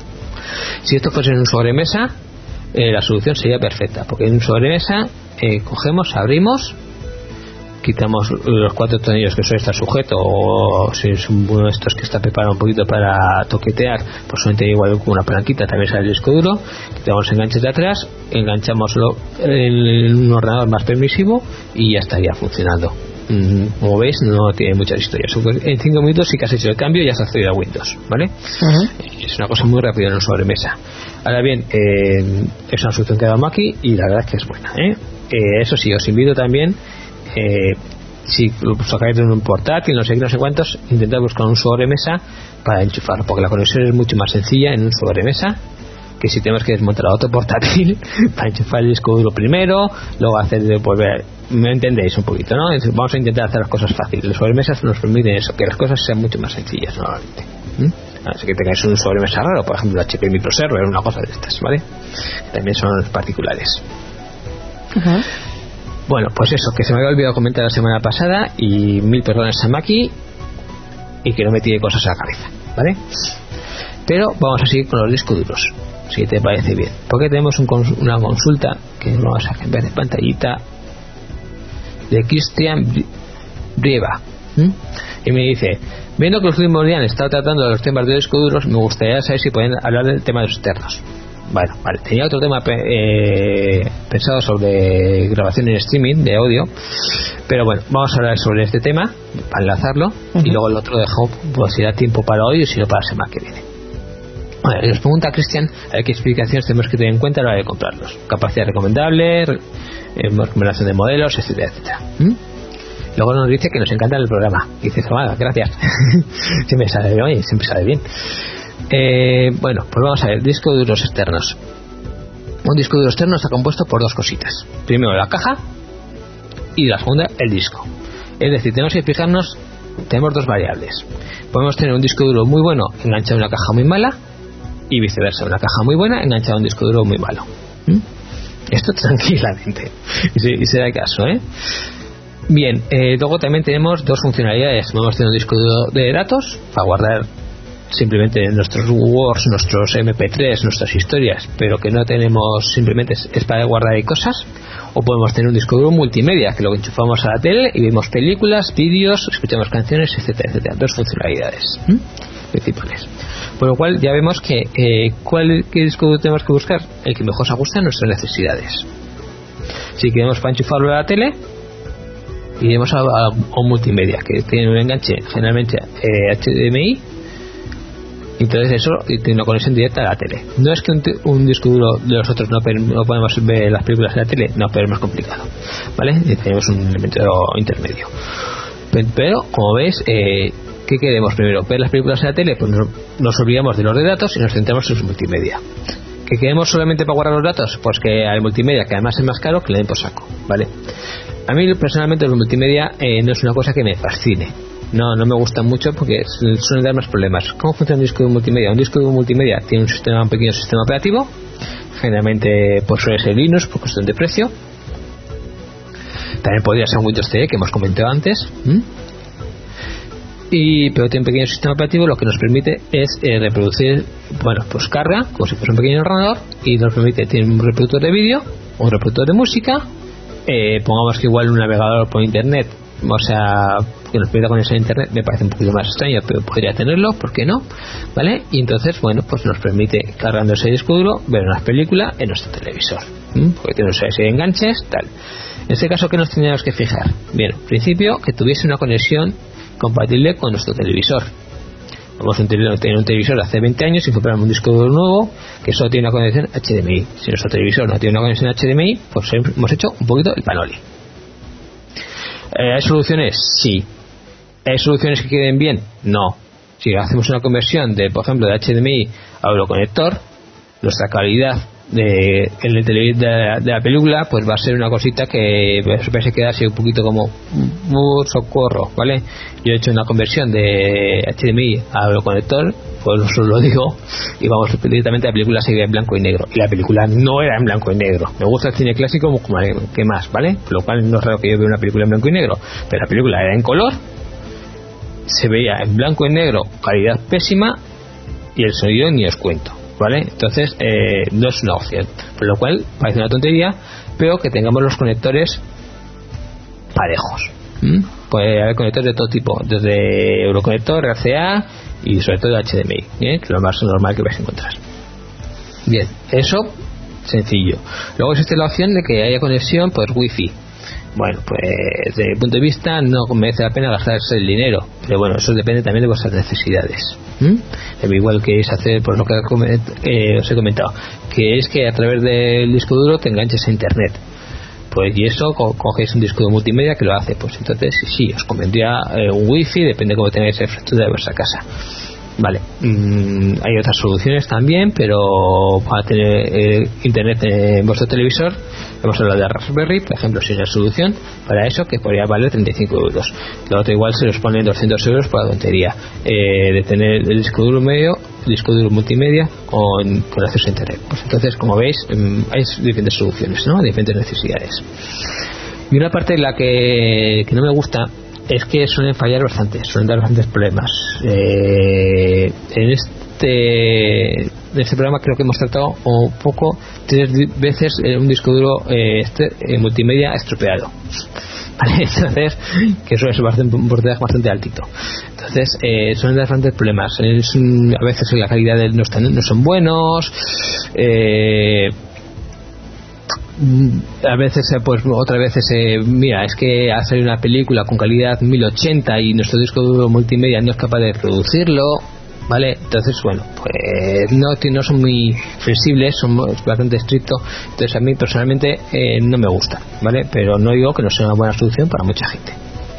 Si esto fuese en un sobremesa, eh, la solución sería perfecta, porque en un sobremesa eh, cogemos, abrimos, quitamos los cuatro tornillos que suele estar sujeto, o si es uno de estos que está preparado un poquito para toquetear, pues solamente igual con una palanquita también sale el disco duro, quitamos los enganches de atrás, enganchamoslo en un ordenador más permisivo y ya estaría funcionando. Como veis, no tiene muchas historias. En cinco minutos sí que has hecho el cambio y ya has accedido a Windows, ¿vale? Uh-huh. Es una cosa muy rápida en un sobremesa. Ahora bien, eh, es una solución que ha dado Maki y la verdad es que es buena, ¿eh? Eh, eso sí, os invito también, Eh, si lo sacáis de un portátil, no sé qué, no sé cuántos, intentad buscar un sobremesa para enchufarlo, porque la conexión es mucho más sencilla en un sobremesa que si tenemos que desmontar a otro portátil para enchufar el disco duro primero, luego hacer de volver. Me entendéis un poquito, ¿no? Entonces, vamos a intentar hacer las cosas fáciles. Los sobremesas nos permiten eso, que las cosas sean mucho más sencillas normalmente. ¿Mm? Así que tengáis un sobremesa raro, por ejemplo, H P Microserver, una cosa de estas, ¿vale? Que también son particulares. Ajá. Uh-huh. Bueno, pues eso, que se me había olvidado comentar la semana pasada y mil perdones a Maki y que no me tire cosas a la cabeza, ¿vale? Pero vamos a seguir con los discos duros, si te parece bien, porque tenemos un cons- una consulta que vamos a cambiar de pantallita de Cristian Brieva, ¿Mm? y me dice: viendo que los últimos días han estado tratando de los temas de discos duros, me gustaría saber si pueden hablar del tema de los externos. Bueno, vale, tenía otro tema eh, pensado sobre grabación en streaming de audio, pero bueno, vamos a hablar sobre este tema para enlazarlo. Uh-huh. Y luego el otro dejo, pues si da tiempo para hoy y si no para la semana que viene. Bueno, nos pregunta Cristian a ver qué explicaciones tenemos que tener en cuenta a la hora de comprarlos. Capacidad recomendable, eh, recomendación de modelos, etcétera, etcétera. ¿Mm? Luego nos dice que nos encanta el programa. Y dice, bueno, gracias. siempre sale bien, oye, siempre sale bien. Eh, bueno, pues vamos a ver, discos duros externos. Un disco duro externo está compuesto por dos cositas. Primero la caja y la segunda el disco. Es decir, tenemos que fijarnos, tenemos dos variables. Podemos tener un disco duro muy bueno enganchado a una caja muy mala y viceversa, una caja muy buena enganchada a un disco duro muy malo. ¿Mm? Esto tranquilamente. Y se, y se da caso, ¿eh? Bien, eh, luego también tenemos dos funcionalidades. Podemos tener un disco duro de datos para guardar simplemente nuestros Words, nuestros eme pe tres, nuestras historias, pero que no tenemos, simplemente es, es para guardar ahí cosas. O podemos tener un disco duro multimedia que lo enchufamos a la tele y vemos películas, vídeos, escuchamos canciones, etcétera, etcétera. Dos funcionalidades ¿m? principales. Por lo cual ya vemos que eh, ¿cuál qué disco duro tenemos que buscar? El que mejor se ajuste a nuestras necesidades. Si queremos para enchufarlo a la tele, iremos a, a, a un multimedia que tiene un enganche generalmente eh, hache de eme i. Entonces eso tiene una conexión directa a la tele. No es que un, t- un disco duro de los otros no, per- no podemos ver las películas en la tele, no, pero es más complicado, ¿vale? Y tenemos un elemento intermedio. Pero, pero como veis, eh, ¿qué queremos primero? ¿Ver las películas en la tele? Pues nos, nos olvidamos de los de datos y nos centramos en su multimedia. ¿Que queremos solamente para guardar los datos? Pues que al multimedia, que además es más caro, que le den por saco, ¿vale? A mí personalmente el multimedia eh, no es una cosa que me fascine. No, no me gusta mucho porque suelen dar más problemas. ¿Cómo funciona un disco de multimedia? Un disco de multimedia tiene un sistema, un pequeño sistema operativo. Generalmente pues suele ser Linux por cuestión de precio. También podría ser un Windows C E que hemos comentado antes. ¿Mm? Y pero tiene un pequeño sistema operativo, lo que nos permite es eh, reproducir, bueno, pues carga como si fuese un pequeño ordenador y nos permite, tiene un reproductor de vídeo, un reproductor de música. Eh, pongamos que igual un navegador por internet, o sea, que nos permita conexión a internet, me parece un poquito más extraño, pero podría tenerlo, ¿por qué no? ¿Vale? Y entonces, bueno, pues nos permite, cargando ese disco duro, ver una película en nuestro televisor, ¿Mm? porque tiene una serie de enganches, tal. En este caso, ¿qué nos tendríamos que fijar? Bien, en principio, que tuviese una conexión compatible con nuestro televisor. Vamos a tener un televisor de hace veinte años y compramos un disco duro nuevo que solo tiene una conexión hache de eme i. Si nuestro televisor no tiene una conexión hache de eme i, pues hemos hecho un poquito el panoli. ¿Hay soluciones? Sí. ¿Hay soluciones que queden bien? No. Si hacemos una conversión de, por ejemplo, de hache de eme i a euroconector, nuestra calidad de, en el televisor de, la, de la película pues va a ser una cosita que se queda así un poquito como uh, socorro, ¿vale? Yo he hecho una conversión de hache de eme i a euroconector, pues os lo digo, y vamos directamente a la película seguida en blanco y negro, y la película no era en blanco y negro. Me gusta el cine clásico como que más, ¿vale? Por lo cual no es raro que yo vea una película en blanco y negro, pero la película era en color, se veía en blanco y negro, calidad pésima, y el sonido ni os cuento, ¿vale? Entonces eh, no es una opción, por lo cual parece una tontería, pero que tengamos los conectores parejos. ¿Mm? Puede haber conectores de todo tipo, desde euroconector, R C A y sobre todo hache de eme i, ¿eh? que es lo más normal que vais a encontrar. Bien, eso sencillo. Luego existe la opción de que haya conexión pues wifi. Bueno, pues desde mi punto de vista no merece la pena gastarse el dinero, pero bueno, eso depende también de vuestras necesidades. ¿Mm? Igual que es hacer, por lo que eh, os he comentado, que es que a través del disco duro te enganches a internet. Pues y eso, co- cogéis un disco de multimedia que lo hace, pues entonces sí, os convendría eh, un wifi, depende de cómo tengáis la infraestructura de vuestra casa. Vale, mm, hay otras soluciones también, pero para tener eh, internet en vuestro televisor, hemos hablado de Raspberry, por ejemplo, si es la solución para eso, que podría valer treinta y cinco euros. Lo otro igual se los ponen doscientos euros por la tontería eh, de tener el disco duro medio, el disco duro multimedia con, con acceso a internet. Pues entonces, como veis, mm, hay diferentes soluciones, ¿no? Diferentes necesidades. Y una parte en la que, que no me gusta es que suelen fallar bastante, suelen dar bastantes problemas. Eh, en este en este programa creo que hemos tratado un poco tres veces un disco duro eh, este, eh, multimedia estropeado. ¿vale? Entonces, que eso es bastante, un porcentaje bastante altito. Entonces, eh, son bastantes problemas. Es un, a veces la calidad de, no, están, no son buenos, eh, a veces pues otras veces eh, mira, es que ha salido una película con calidad mil ochenta y nuestro disco duro multimedia no es capaz de reproducirlo, ¿vale? Entonces, bueno, pues no, no son muy flexibles, son bastante estrictos. Entonces, a mí personalmente eh, no me gusta, ¿vale? Pero no digo que no sea una buena solución para mucha gente.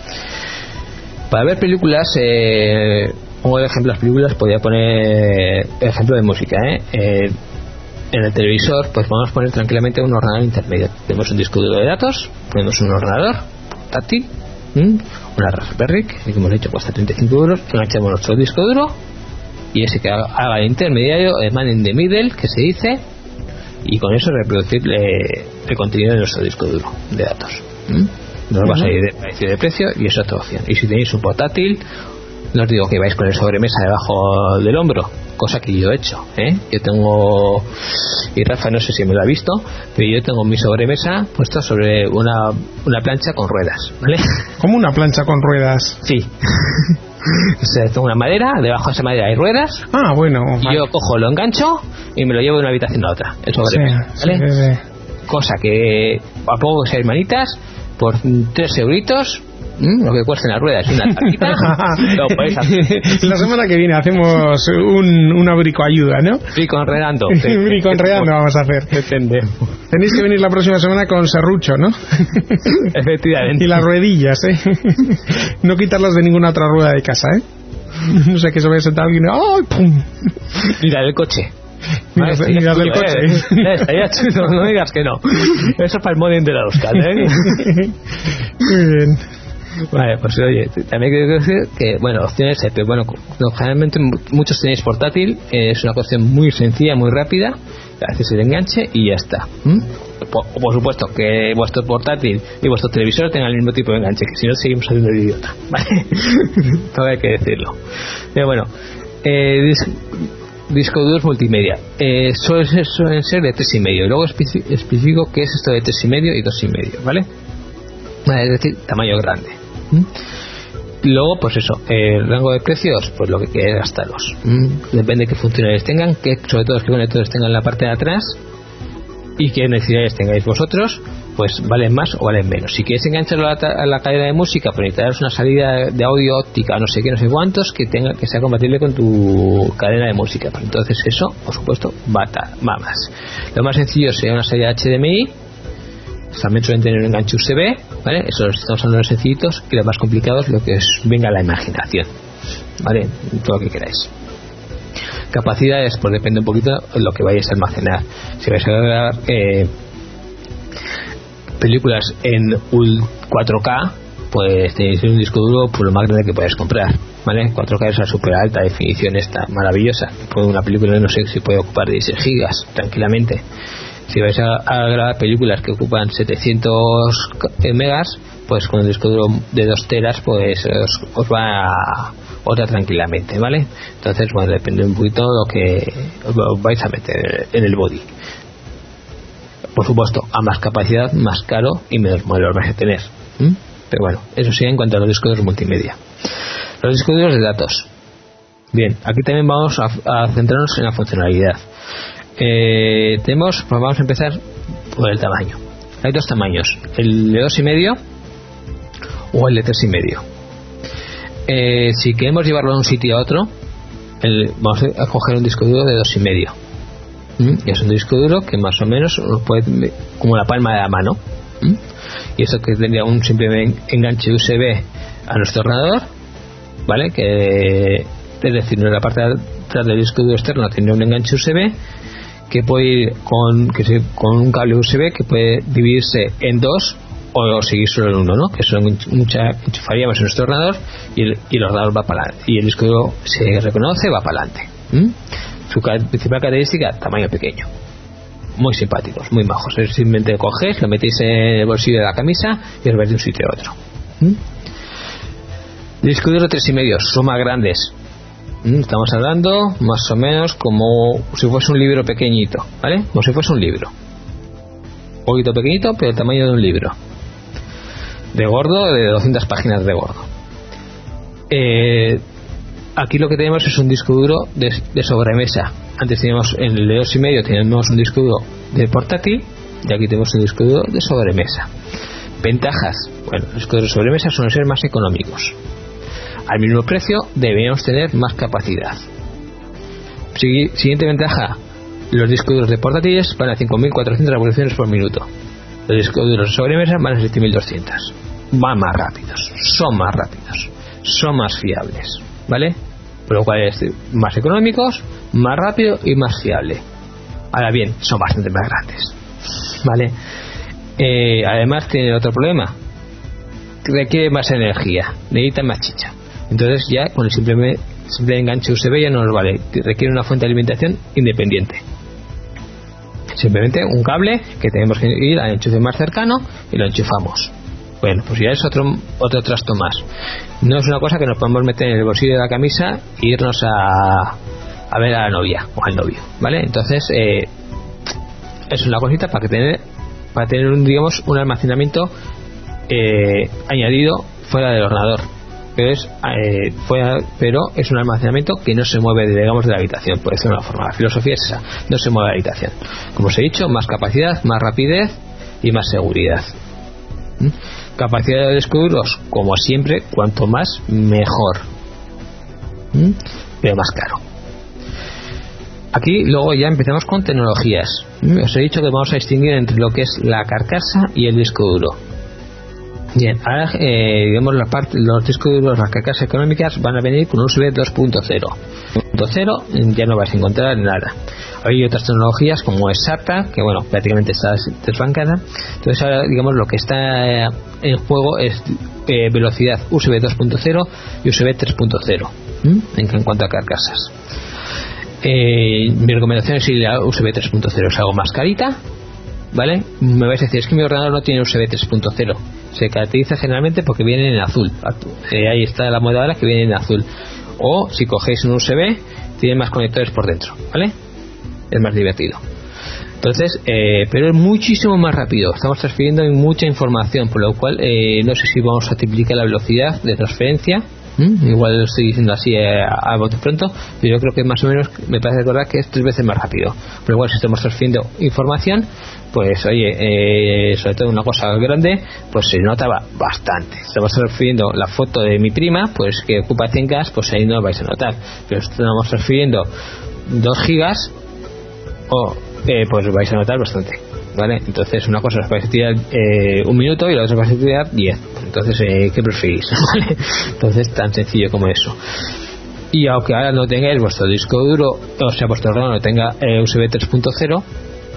Para ver películas, eh, pongo el ejemplo de las películas, podría poner ejemplo de música, ¿eh? eh En el televisor, pues podemos poner tranquilamente un ordenador intermedio. Tenemos un disco duro de datos, ponemos un ordenador táctil, ¿m? una Raspberry, que hemos dicho cuesta treinta y cinco euros, enganchamos nuestro disco duro y ese que haga, haga el intermediario, el man in the middle, que se dice, y con eso reproducir eh, el contenido de nuestro disco duro de datos. ¿m? Nos va a salir de precio de precio y esa es otra opción. Y si tenéis un portátil, no os digo que vais con el sobremesa debajo del hombro, cosa que yo he hecho, ¿eh? Yo tengo, y Rafa no sé si me lo ha visto, pero yo tengo mi sobremesa puesta sobre una, una plancha con ruedas, ¿vale? ¿Cómo una plancha con ruedas? Sí. O sea, tengo una madera, debajo de esa madera hay ruedas. Ah, bueno. Y vale. yo cojo, lo engancho y me lo llevo de una habitación a otra, el sobremesa, sí, ¿vale? Sí, sí. Cosa que a poco seis manitas por tres euritos. ¿Mm? Lo que cuestan las ruedas y una tarjeta lo podéis hacer. La semana que viene hacemos un, una bricoayuda, ¿no? Briconredando. Briconredando vamos a hacer. Depende. Tenéis que venir la próxima semana con serrucho, ¿no? Efectivamente. Y las ruedillas, ¿eh? No quitarlas de ninguna otra rueda de casa, ¿eh? No sé, que se vaya a sentar alguien y ¡ay, pum! Mira, del coche. Mira, ah, mira del coche. Eh, eh, no, no digas que no. Eso es para el modem de la Euskal, ¿eh? Muy bien. Vale, pues oye, también quiero decir que, bueno, opciones hay, pero bueno, generalmente muchos tenéis portátil, eh, es una cuestión muy sencilla, muy rápida, haces el enganche y ya está. ¿Mm? Por, por supuesto que vuestro portátil y vuestro televisor tengan el mismo tipo de enganche, que si no seguimos haciendo el idiota, ¿vale? Todo hay que decirlo. Pero bueno, eh, dis, disco duros multimedia, eh, suelen, ser, suelen ser de tres y medio, y luego especifico qué es esto de tres y medio y dos y medio, ¿vale? Es decir, tamaño grande. ¿Mm? Luego, pues eso, el rango de precios, pues lo que quieras gastaros. ¿Mm? Depende de qué funcionalidades tengan, que sobre todo qué conectores tengan en la parte de atrás y qué necesidades tengáis vosotros, pues valen más o valen menos. Si quieres engancharlo a la, a la cadena de música, pues necesitarás una salida de audio óptica, no sé qué, no sé cuántos, que tenga que sea compatible con tu cadena de música. Pues entonces eso, por supuesto, va, ta, va más. Lo más sencillo sería una salida H D M I. También suelen tener un enganche U S B, ¿vale? Eso estamos hablando de los sencillitos, y lo más complicado es lo que es, venga a la imaginación, ¿vale? Todo lo que queráis. Capacidades, pues depende un poquito de lo que vayáis a almacenar. Si vais a grabar eh, películas en cuatro K, pues tenéis un disco duro pues lo más grande que podáis comprar, ¿vale? cuatro K es una super alta definición, esta maravillosa. Una película no sé si puede ocupar dieciséis gigas tranquilamente. Si vais a, a grabar películas que ocupan setecientos megas, pues con el disco duro de dos teras pues os, os va a otra tranquilamente, ¿vale? Entonces, bueno, depende un poquito de lo que os vais a meter en el body. Por supuesto, a más capacidad, más caro y menos modelos vais a tener. ¿Mm? Pero bueno, eso sí en cuanto a los discos duros multimedia. Los discos duros de datos. Bien, aquí también vamos a, a centrarnos en la funcionalidad. Eh, tenemos, pues vamos a empezar por el tamaño. Hay dos tamaños, el de dos y medio o el de tres y medio. Eh, si queremos llevarlo de un sitio a otro, el, vamos a coger un disco duro de dos y medio. ¿Mm? Y es un disco duro que más o menos puede, como la palma de la mano. ¿Mm? Y eso que tendría un simple enganche U S B a nuestro ordenador, ¿vale? Que es decir, en la parte de atrás del disco duro externo tendría un enganche U S B que puede ir con, que se, con un cable U S B que puede dividirse en dos o seguir solo en uno, ¿no? Que eso mucha, enchufaríamos en nuestro ordenador y el, y el ordenador va para adelante y el disco duro se reconoce, va para adelante. ¿Mm? Su principal característica, tamaño pequeño, muy simpáticos, muy majos. Es simplemente cogéis, lo metéis en el bolsillo de la camisa y os vais de un sitio a otro. ¿Mm? Disco duro tres y medio, son más grandes. Estamos hablando más o menos como si fuese un libro pequeñito, ¿vale? Como si fuese un libro, un poquito pequeñito, pero el tamaño de un libro. de gordo, de doscientas páginas de gordo. Eh, aquí lo que tenemos es un disco duro de, de sobremesa. Antes teníamos en el de dos y medio teníamos un disco duro de portátil y aquí tenemos un disco duro de sobremesa. Ventajas: bueno, los discos duros de sobremesa suelen ser más económicos. Al mismo precio deberíamos tener más capacidad. Siguiente ventaja: los discos duros de portátiles van a cinco mil cuatrocientas revoluciones por minuto. Los discos duros de sobremesa van a siete mil doscientas. Van más rápidos, son más rápidos, son más fiables, ¿vale? Por lo cual es más económicos, más rápido y más fiable. Ahora bien, son bastante más grandes, ¿vale? Eh, además tiene otro problema: requiere más energía, necesita más chicha. Entonces ya con el simple, simple enganche U S B ya no nos vale, requiere una fuente de alimentación independiente. Simplemente un cable que tenemos que ir al enchufe más cercano y lo enchufamos. Bueno, pues ya es otro otro trasto más. No es una cosa que nos podemos meter en el bolsillo de la camisa e irnos a, a ver a la novia o al novio, ¿vale? Entonces eh, es una cosita para que tener para tener un, digamos, un almacenamiento eh, añadido fuera del ordenador. Pero es, eh, fuera, pero es un almacenamiento que no se mueve, digamos, de la habitación, por decirlo de una forma. La filosofía es esa: no se mueve de la habitación. Como os he dicho, más capacidad, más rapidez y más seguridad. ¿Mm? Capacidad de discos duros, como siempre, cuanto más mejor. ¿Mm? Pero más caro. Aquí luego ya empezamos con tecnologías. ¿Mm? Os he dicho que vamos a distinguir entre lo que es la carcasa y el disco duro. Bien, ahora eh, digamos la parte, los discos duros, las carcasas económicas van a venir con un U S B dos punto cero. dos punto cero ya no vais a encontrar nada. Hay otras tecnologías como es SATA, que bueno, prácticamente está desbancada. Entonces ahora digamos lo que está en juego es eh, velocidad U S B dos punto cero y U S B tres punto cero ¿Mm? en, en cuanto a carcasas. Eh, mi recomendación es ir a U S B tres punto cero, es algo más carita, ¿vale? Me vais a decir, es que mi ordenador no tiene U S B tres punto cero. Se caracteriza generalmente porque vienen en azul. Eh, ahí está la moda ahora, que viene en azul. O si cogéis un U S B, tiene más conectores por dentro, ¿vale? Es más divertido. Entonces, eh, pero es muchísimo más rápido. Estamos transfiriendo mucha información, por lo cual eh, no sé si vamos a triplicar la velocidad de transferencia. ¿Mm? Igual lo estoy diciendo así eh, a bote pronto, pero yo creo que más o menos me parece recordar que es tres veces más rápido. Pero igual si estamos transfiriendo información, pues oye, eh, sobre todo una cosa grande, pues se notaba bastante. Estamos transfiriendo la foto de mi prima, pues que ocupa cien gigas, pues ahí no lo vais a notar. Pero si estamos transfiriendo dos gigas, oh, eh, pues lo vais a notar bastante, ¿vale? Entonces una cosa os vais a tirar eh, un minuto y la otra os vais a tirar diez. Entonces, eh, ¿qué preferís? ¿Vale? Entonces, tan sencillo como eso. Y aunque ahora no tengáis vuestro disco duro, o sea, vuestro ordenador no tenga eh, U S B tres punto cero,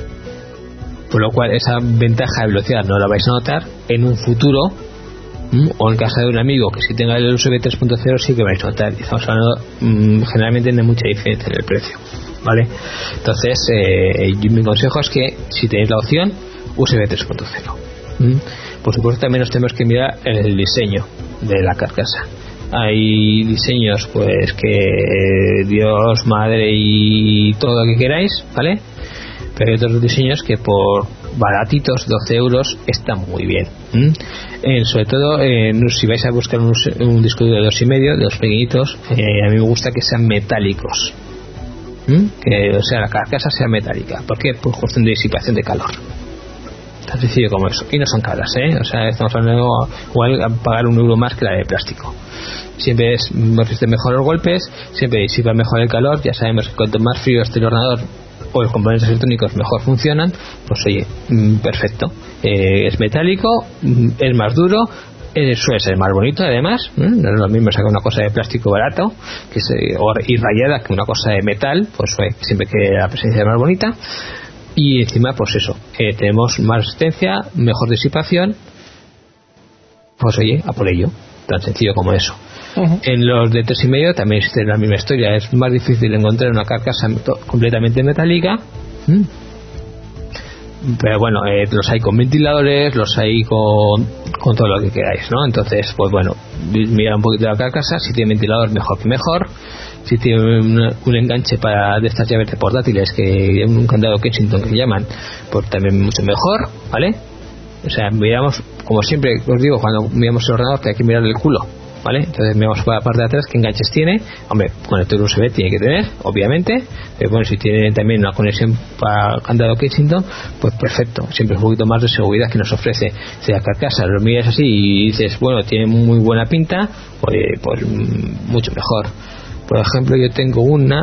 por lo cual esa ventaja de velocidad no la vais a notar, en un futuro, ¿m? o en casa de un amigo que si tenga el U S B tres punto cero sí que vais a notar. Y estamos hablando mmm, generalmente de mucha diferencia en el precio, ¿vale? Entonces, eh, mi consejo es que si tenéis la opción, U S B tres punto cero. ¿m? Por supuesto también nos tenemos que mirar el diseño de la carcasa. Hay diseños pues que Dios, madre y todo lo que queráis, ¿vale? Pero hay otros diseños que por baratitos, doce euros, están muy bien. ¿Mm? Eh, sobre todo eh, si vais a buscar un, un disco duro de dos y medio, de los pequeñitos, eh, a mí me gusta que sean metálicos. ¿Mm? Que o sea la carcasa sea metálica. ¿Por qué? Por cuestión de disipación de calor. Tan sencillo como eso. Y no son caras, ¿eh? O sea, estamos hablando igual a pagar un euro más que la de plástico. Siempre es, resiste mejor los golpes, siempre disipa mejor el calor. Ya sabemos que cuanto más frío esté el ordenador o los componentes electrónicos mejor funcionan. Pues oye, perfecto. Eh, es metálico, es más duro, eh, suele ser más bonito además. ¿eh? No es lo mismo sacar una cosa de plástico barato que se, o, y rayada que una cosa de metal. Pues oye, siempre que la presencia es más bonita. Y encima pues eso, eh, tenemos más resistencia, mejor disipación. Pues oye, a por ello, tan sencillo como eso. Uh-huh. En los de tres y medio también existe la misma historia. Es más difícil encontrar una carcasa completamente metálica. ¿Mm? Pero bueno, eh, los hay con ventiladores, los hay con, con todo lo que queráis, ¿no? Entonces, pues bueno, mira un poquito la carcasa. Si tiene ventilador, mejor que mejor. Si tiene un, un enganche para de estas llaves de portátiles, que un candado Kensington que llaman, pues también mucho mejor, ¿vale? O sea, miramos, como siempre os digo, cuando miramos el ordenador, que hay que mirar el culo, ¿vale? Entonces miramos por la parte de atrás qué enganches tiene. Hombre, conector U S B tiene que tener, obviamente, pero bueno, si tiene también una conexión para candado Kensington, pues perfecto, siempre es un poquito más de seguridad que nos ofrece. Si la carcasa lo miras así y dices, bueno, tiene muy buena pinta, pues, pues mucho mejor. Por ejemplo, yo tengo una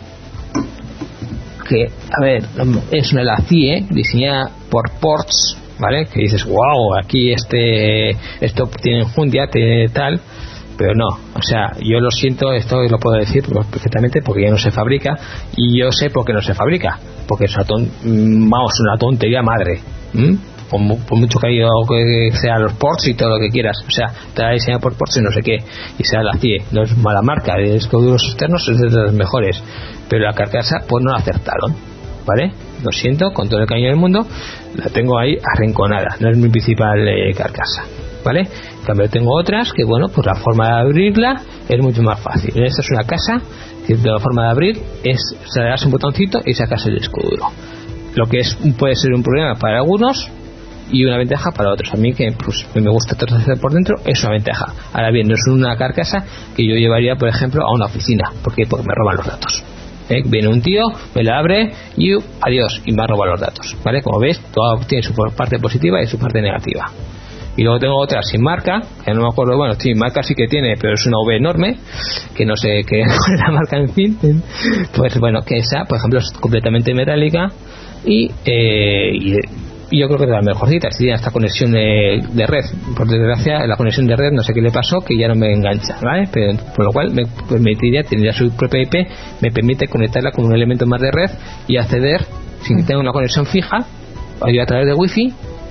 que, a ver, es una la C I E diseñada por Ports, ¿vale? Que dices, wow, aquí este esto tiene enjundia, tiene tal, pero no, o sea, yo lo siento, esto lo puedo decir perfectamente porque ya no se fabrica, y yo sé por qué no se fabrica, porque es una, ton, vamos, una tontería madre, ¿m? Por, por mucho que haya que sea los ports y todo lo que quieras, o sea, te la diseñado por ports y no sé qué, y sea la C I E, no es mala marca, de escudos externos es de las mejores, pero la carcasa pues no la acertaron, ¿vale? Lo siento, con todo el cariño del mundo, la tengo ahí arrinconada, no es mi principal eh, carcasa, ¿vale? En cambio tengo otras que, bueno, pues la forma de abrirla es mucho más fácil. Esta es una casa que la forma de abrir es, se le das un botoncito y sacas el disco duro, lo que es puede ser un problema para algunos y una ventaja para otros. A mí, que pues me gusta torcer por dentro, es una ventaja. Ahora bien, no es una carcasa que yo llevaría, por ejemplo, a una oficina. ¿Por qué? Porque me roban los datos. ¿Eh? Viene un tío, me la abre y adiós, y me ha robado los datos, ¿vale? Como ves, todo tiene su parte positiva y su parte negativa. Y luego tengo otra sin marca, que no me acuerdo, bueno, sí, marca sí que tiene, pero es una V enorme, que no sé qué es la marca, en fin. Pues bueno, que esa, por ejemplo, es completamente metálica y, eh, y y yo creo que es la mejorcita. Si tiene esta conexión de, de red, por desgracia la conexión de red no sé qué le pasó, que ya no me engancha, ¿vale? Pero por lo cual me permitiría, tendría su propia I P, me permite conectarla con un elemento más de red y acceder, si tengo una conexión fija, yo a través de wifi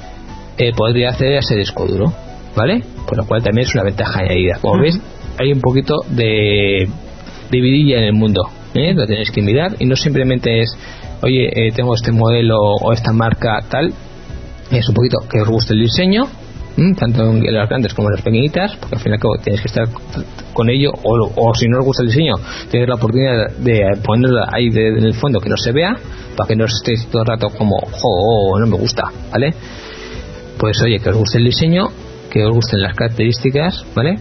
eh, podría acceder a ese disco duro, ¿vale? Por lo cual también es una ventaja añadida. Como ves, hay un poquito de, de vidilla en el mundo, ¿eh? Lo tenéis que mirar y no simplemente es, oye, eh, tengo este modelo o esta marca tal. Es un poquito que os guste el diseño, ¿m? Tanto en las grandes como en las pequeñitas, porque al fin y al cabo tenéis que estar con ello, o, o si no os gusta el diseño, tenéis la oportunidad de ponerla ahí de, en el fondo, que no se vea, para que no estéis todo el rato como, jo, no me gusta, ¿vale? Pues oye, que os guste el diseño, que os gusten las características, ¿vale?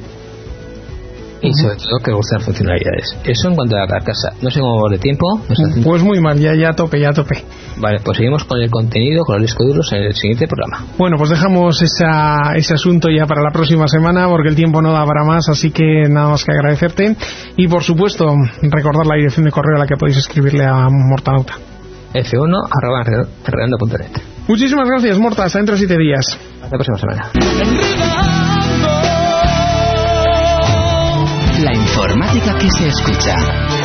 Y sobre todo que os gusten las funcionalidades. Eso en cuanto a la carcasa. No sé cómo va de tiempo. No sé. Pues muy mal, ya, ya a tope, ya a tope. Vale, pues seguimos con el contenido, con los discos duros en el siguiente programa. Bueno, pues dejamos esa, ese asunto ya para la próxima semana, porque el tiempo no da para más, así que nada más que agradecerte. Y por supuesto, recordar la dirección de correo a la que podéis escribirle a Mortanauta. F uno arroba enredando punto net. Muchísimas gracias, Morta, hasta dentro de siete días. Hasta la próxima semana. La informática que se escucha.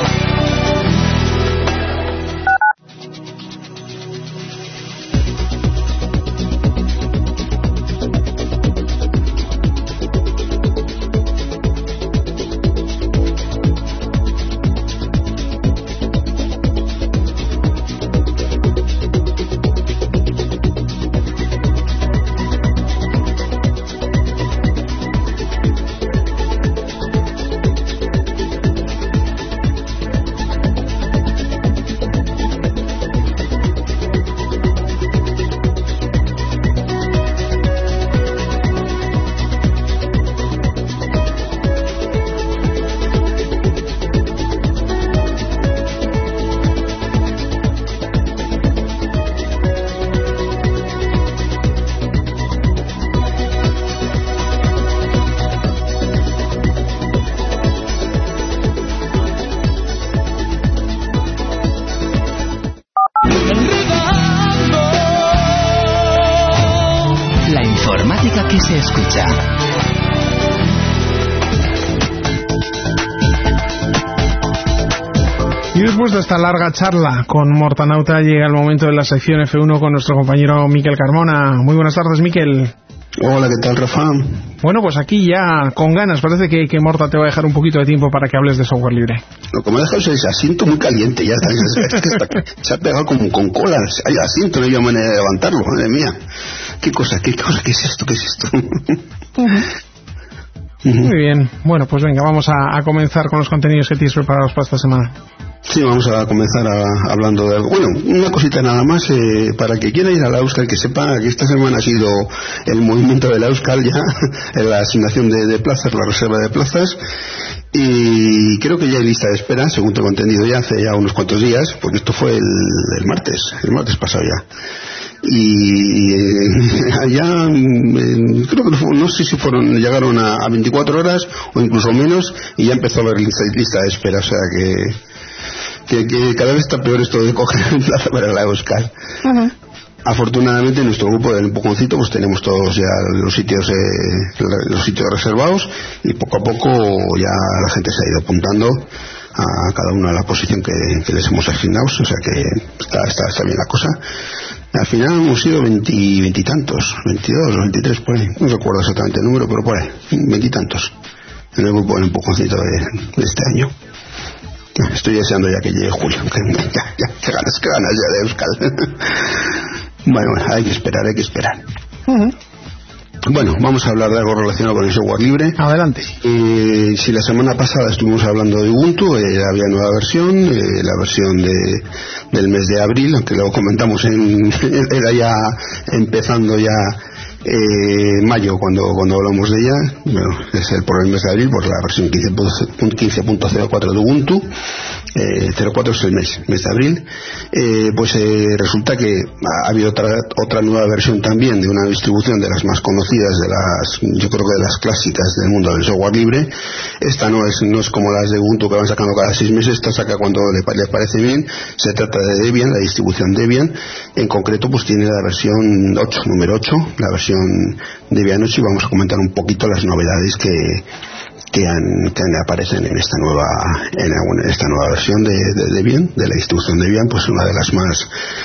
Que se escucha. Y después de esta larga charla con Mortanauta llega el momento de la sección F uno con nuestro compañero Miquel Carmona. Muy buenas tardes, Miquel. Hola, ¿qué tal, Rafa? Bueno, pues aquí ya con ganas. Parece que, que Morta te va a dejar un poquito de tiempo para que hables de software libre. Lo que me ha dejado es ese asiento muy caliente. Ya está, es que está, se ha pegado como con cola. Hay asiento, no hay manera de levantarlo. Madre mía. ¿Qué cosa? ¿Qué cosa? ¿Qué es esto? ¿Qué es esto? Uh-huh. Muy bien. Bueno, pues venga, vamos a, a comenzar con los contenidos que tienes preparados para esta semana. Sí, vamos a comenzar a, hablando de algo. Bueno, una cosita nada más, eh, para que quiera ir a la Euskal, que sepa que esta semana ha sido el movimiento de la Euskal ya, en la asignación de, de plazas, la reserva de plazas, y creo que ya hay lista de espera, según tengo entendido ya hace ya unos cuantos días, porque esto fue el, el martes, el martes pasado ya. Y eh, allá eh, creo que no, fue, no sé si fueron llegaron a, a veinticuatro horas o incluso menos, y ya empezó a haber lista, lista de espera, o sea que Que, que cada vez está peor esto de coger plaza para la Euskal. Uh-huh. Afortunadamente en nuestro grupo del empujoncito pues tenemos todos ya los sitios eh, los sitios reservados, y poco a poco ya la gente se ha ido apuntando a cada uno a la posición que, que les hemos asignado, o sea que está, está, está bien la cosa. Al final hemos sido veintitantos, veintidós o veintitrés por ahí, no recuerdo exactamente el número, pero por ahí, veintitantos en el grupo del empujoncito de, de este año. Estoy deseando ya que llegue julio. Ya, ya, qué ganas, qué ganas ya de Euskal. Bueno, bueno, hay que esperar, hay que esperar. Uh-huh. Bueno, vamos a hablar de algo relacionado con el software libre. Adelante. Eh, si la semana pasada estuvimos hablando de Ubuntu, eh, había nueva versión, eh, la versión de, del mes de abril, aunque lo comentamos en, era ya empezando ya eh, mayo cuando cuando hablamos de ella. Bueno, es el por el mes de abril, por la versión quince punto cero cuatro de Ubuntu. Eh, cero cuatro es el mes, mes de abril. Eh, pues eh, resulta que ha habido otra otra nueva versión también de una distribución de las más conocidas, de las, yo creo que de las clásicas del mundo del software libre. Esta no es no es como las de Ubuntu que van sacando cada seis meses, esta saca cuando le, le parece bien. Se trata de Debian, la distribución Debian. En concreto pues tiene la versión ocho, número ocho, la versión Debian ocho, y vamos a comentar un poquito las novedades que que, han, que han, aparecen en esta nueva en esta nueva versión de, de Debian, de la distribución Debian, pues una de las más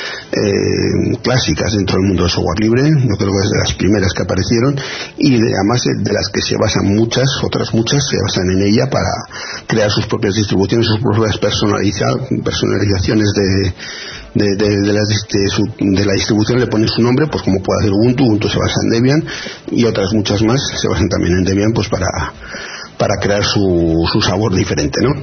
eh, clásicas dentro del mundo del software libre. Yo creo que es de las primeras que aparecieron, y de, además de las que se basan muchas, otras muchas se basan en ella para crear sus propias distribuciones, sus propias personalizaciones de De, de, de, las, de, su, de la distribución. Le ponen su nombre, pues como puede hacer Ubuntu. Ubuntu se basa en Debian, y otras muchas más se basan también en Debian, pues para para crear su, su sabor diferente, ¿no?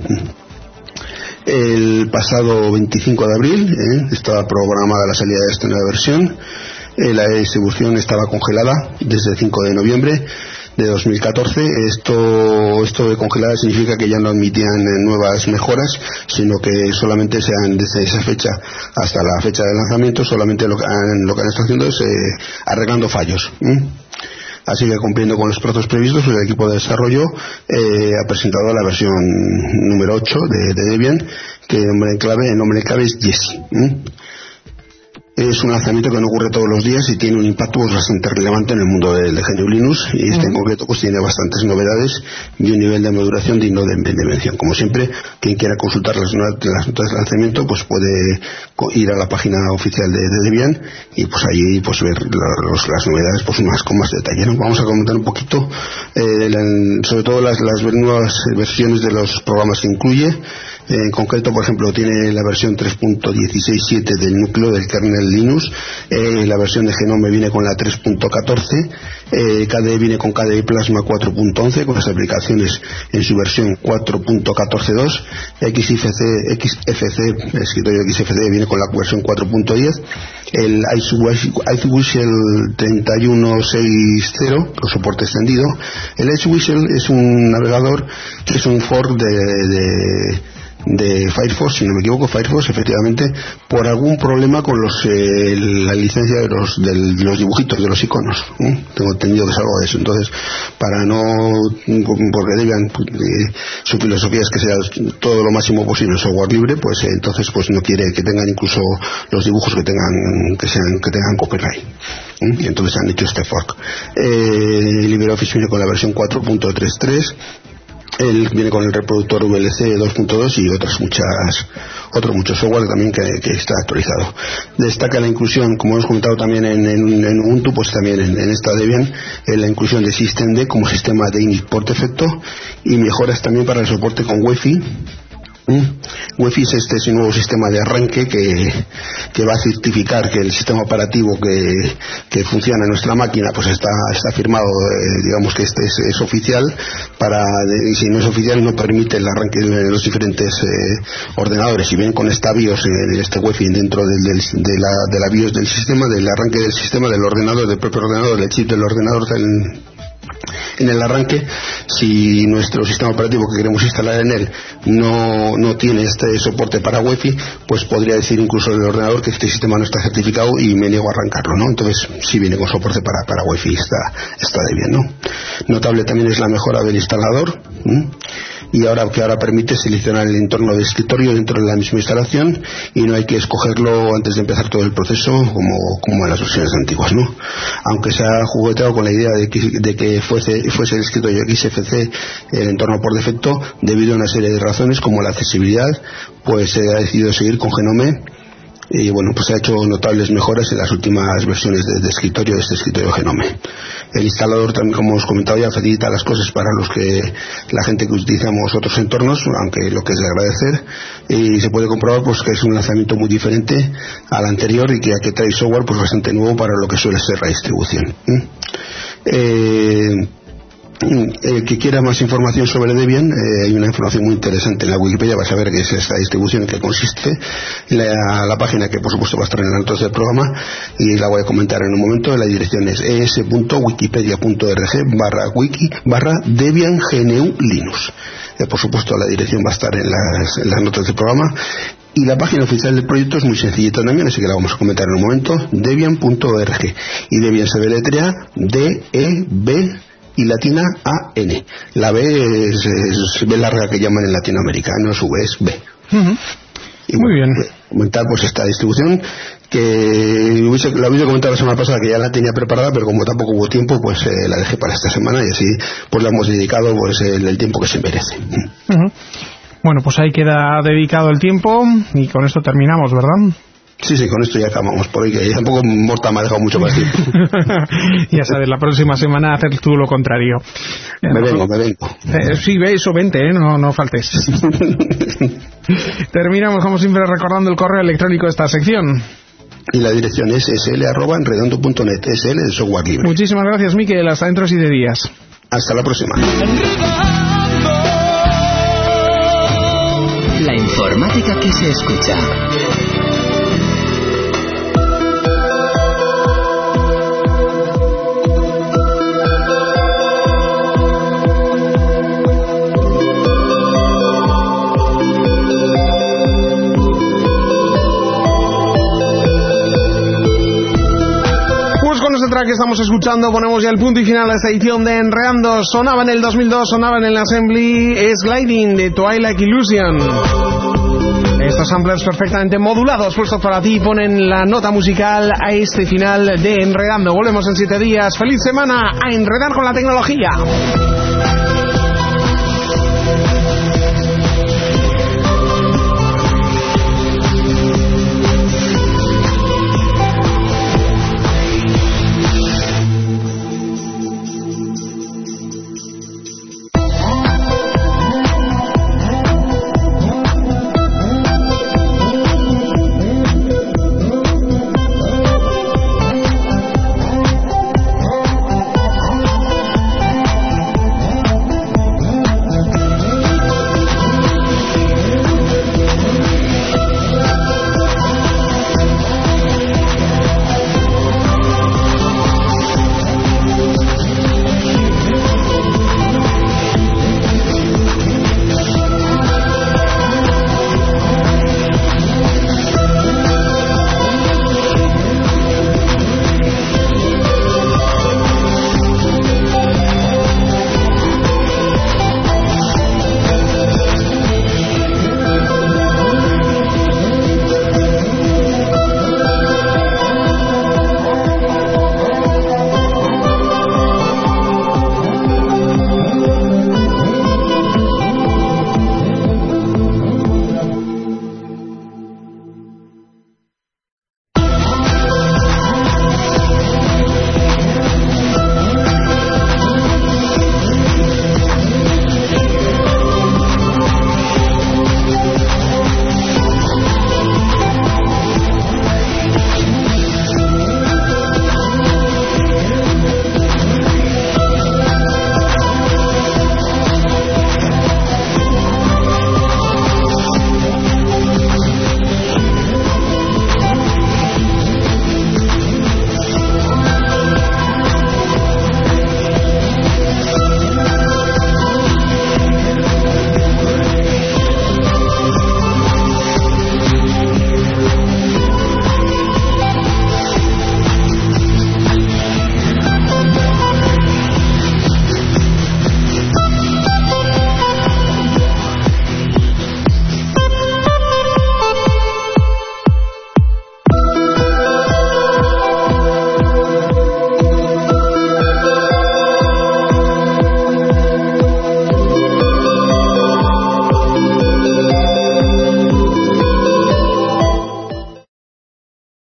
El pasado veinticinco de abril eh, estaba programada la salida de esta nueva versión. Eh, la distribución estaba congelada desde el cinco de noviembre de dos mil catorce. Esto esto de congelada significa que ya no admitían nuevas mejoras, sino que solamente sean desde esa fecha hasta la fecha de lanzamiento, solamente lo que han, lo que han estado haciendo es eh, arreglando fallos. ¿eh? Así que, cumpliendo con los plazos previstos, el equipo de desarrollo eh, ha presentado la versión número ocho de, de Debian, que el nombre en clave, el nombre en clave es Jessie. ¿eh? Es un lanzamiento que no ocurre todos los días y tiene un impacto pues, bastante relevante en el mundo del de G N U Linux, y este en concreto pues tiene bastantes novedades y un nivel de maduración digno de, de mención. Como siempre, quien quiera consultar las, las notas de lanzamiento pues puede ir a la página oficial de, de Debian, y pues ahí pues ver los, las novedades pues más con más detalle, ¿no? Vamos a comentar un poquito eh, la, sobre todo las, las nuevas versiones de los programas que incluye. En concreto, por ejemplo, tiene la versión tres punto dieciséis punto siete del núcleo del kernel Linux. Eh, la versión de Genome viene con la tres punto catorce. Eh, K D E viene con K D E Plasma cuatro punto once, con las aplicaciones en su versión cuatro punto catorce punto dos. X F C, X F C, el escritorio X F C viene con la versión cuatro punto diez. El Iceweasel treinta y uno sesenta, con soporte extendido. El Iceweasel es un navegador que es un fork de, de de Firefox, si no me equivoco, Firefox, efectivamente, por algún problema con los eh, la licencia de los, de los dibujitos, de los iconos. ¿eh? Tengo entendido que es algo de eso. Entonces, para no, porque digan eh, su filosofía es que sea todo lo máximo posible software libre, pues eh, entonces pues no quiere que tengan incluso los dibujos que tengan que sean que tengan copyright. ¿eh? Y entonces han hecho este fork. Eh, LibreOffice viene con la versión cuatro punto treinta y tres. Él viene con el reproductor V L C dos punto dos y otras muchas otro mucho software también que, que está actualizado. Destaca la inclusión, como hemos comentado también en, en, en Ubuntu, pues también en, en esta Debian, en la inclusión de systemd como sistema de init por defecto, y mejoras también para el soporte con Wi-Fi UEFI es este es un nuevo sistema de arranque que, que va a certificar que el sistema operativo que, que funciona en nuestra máquina pues está, está firmado, eh, digamos que este es, es oficial, para, y si no es oficial no permite el arranque de los diferentes eh, ordenadores. Si bien con esta BIOS, eh, este UEFI dentro del, del, de, la, de la BIOS del sistema, del arranque del sistema, del ordenador, del propio ordenador, del chip del ordenador del en el arranque, si nuestro sistema operativo que queremos instalar en él no, no tiene este soporte para UEFI, pues podría decir incluso el ordenador que este sistema no está certificado y me niego a arrancarlo, ¿no? Entonces, si viene con soporte para, para UEFI, está, está de bien, ¿no? Notable también es la mejora del instalador, ¿sí? Y ahora que ahora permite seleccionar el entorno de escritorio dentro de la misma instalación y no hay que escogerlo antes de empezar todo el proceso como, como en las versiones antiguas, ¿no? Aunque se ha jugueteado con la idea de que, de que fuese, fuese el escritorio X F C el entorno por defecto, debido a una serie de razones como la accesibilidad, pues se ha decidido seguir con Genome. Y bueno, pues se ha hecho notables mejoras en las últimas versiones de, de escritorio de este escritorio Genome. El instalador también, como os comentado ya, facilita las cosas para los que la gente que utilizamos otros entornos, aunque lo que es de agradecer, y se puede comprobar pues que es un lanzamiento muy diferente al anterior y que, que trae software pues bastante nuevo para lo que suele ser la distribución. ¿Mm? Eh, El que quiera más información sobre Debian, eh, hay una información muy interesante en la Wikipedia, vas a ver qué es esta distribución, en qué consiste, la, la página que por supuesto va a estar en las notas del programa y la voy a comentar en un momento. La dirección es es.wikipedia.org barra wiki barra Debian G N U Linux. Eh, por supuesto la dirección va a estar en las, en las notas del programa. Y la página oficial del proyecto es muy sencillita también, así que la vamos a comentar en un momento, debian punto org. Y Debian se deletrea D E B y latina A N. La B es, es B larga que llaman en Latinoamérica, no es V, es B. Uh-huh. Y muy bueno, bien. Comentar pues esta distribución que hubiese, la hubiese comentado la semana pasada, que ya la tenía preparada, pero como tampoco hubo tiempo, pues eh, la dejé para esta semana y así pues la hemos dedicado pues el, el tiempo que se merece. Uh-huh. Bueno, pues ahí queda dedicado el tiempo y con esto terminamos, ¿verdad? Sí, sí, con esto ya acabamos por hoy, que ya tampoco Morta me ha dejado mucho más tiempo. Ya sabes, la próxima semana hacer tú lo contrario. Me vengo, me vengo. Eh, sí, ve eso, vente, ¿eh? no, no faltes. Terminamos, como siempre, recordando el correo electrónico de esta sección. Y la dirección es sl arroba enredondo punto net, sl de software libre. Muchísimas gracias, Miquel, hasta dentro de siete días. Hasta la próxima. La informática que se escucha. Que estamos escuchando, ponemos ya el punto y final a esta edición de Enredando. Sonaba en el dos mil dos, sonaba en el Assembly, es Gliding de Twilight Illusion. Estos samplers perfectamente modulados, puestos para ti, ponen la nota musical a este final de Enredando. Volvemos en siete días. ¡Feliz semana! ¡A enredar con la tecnología!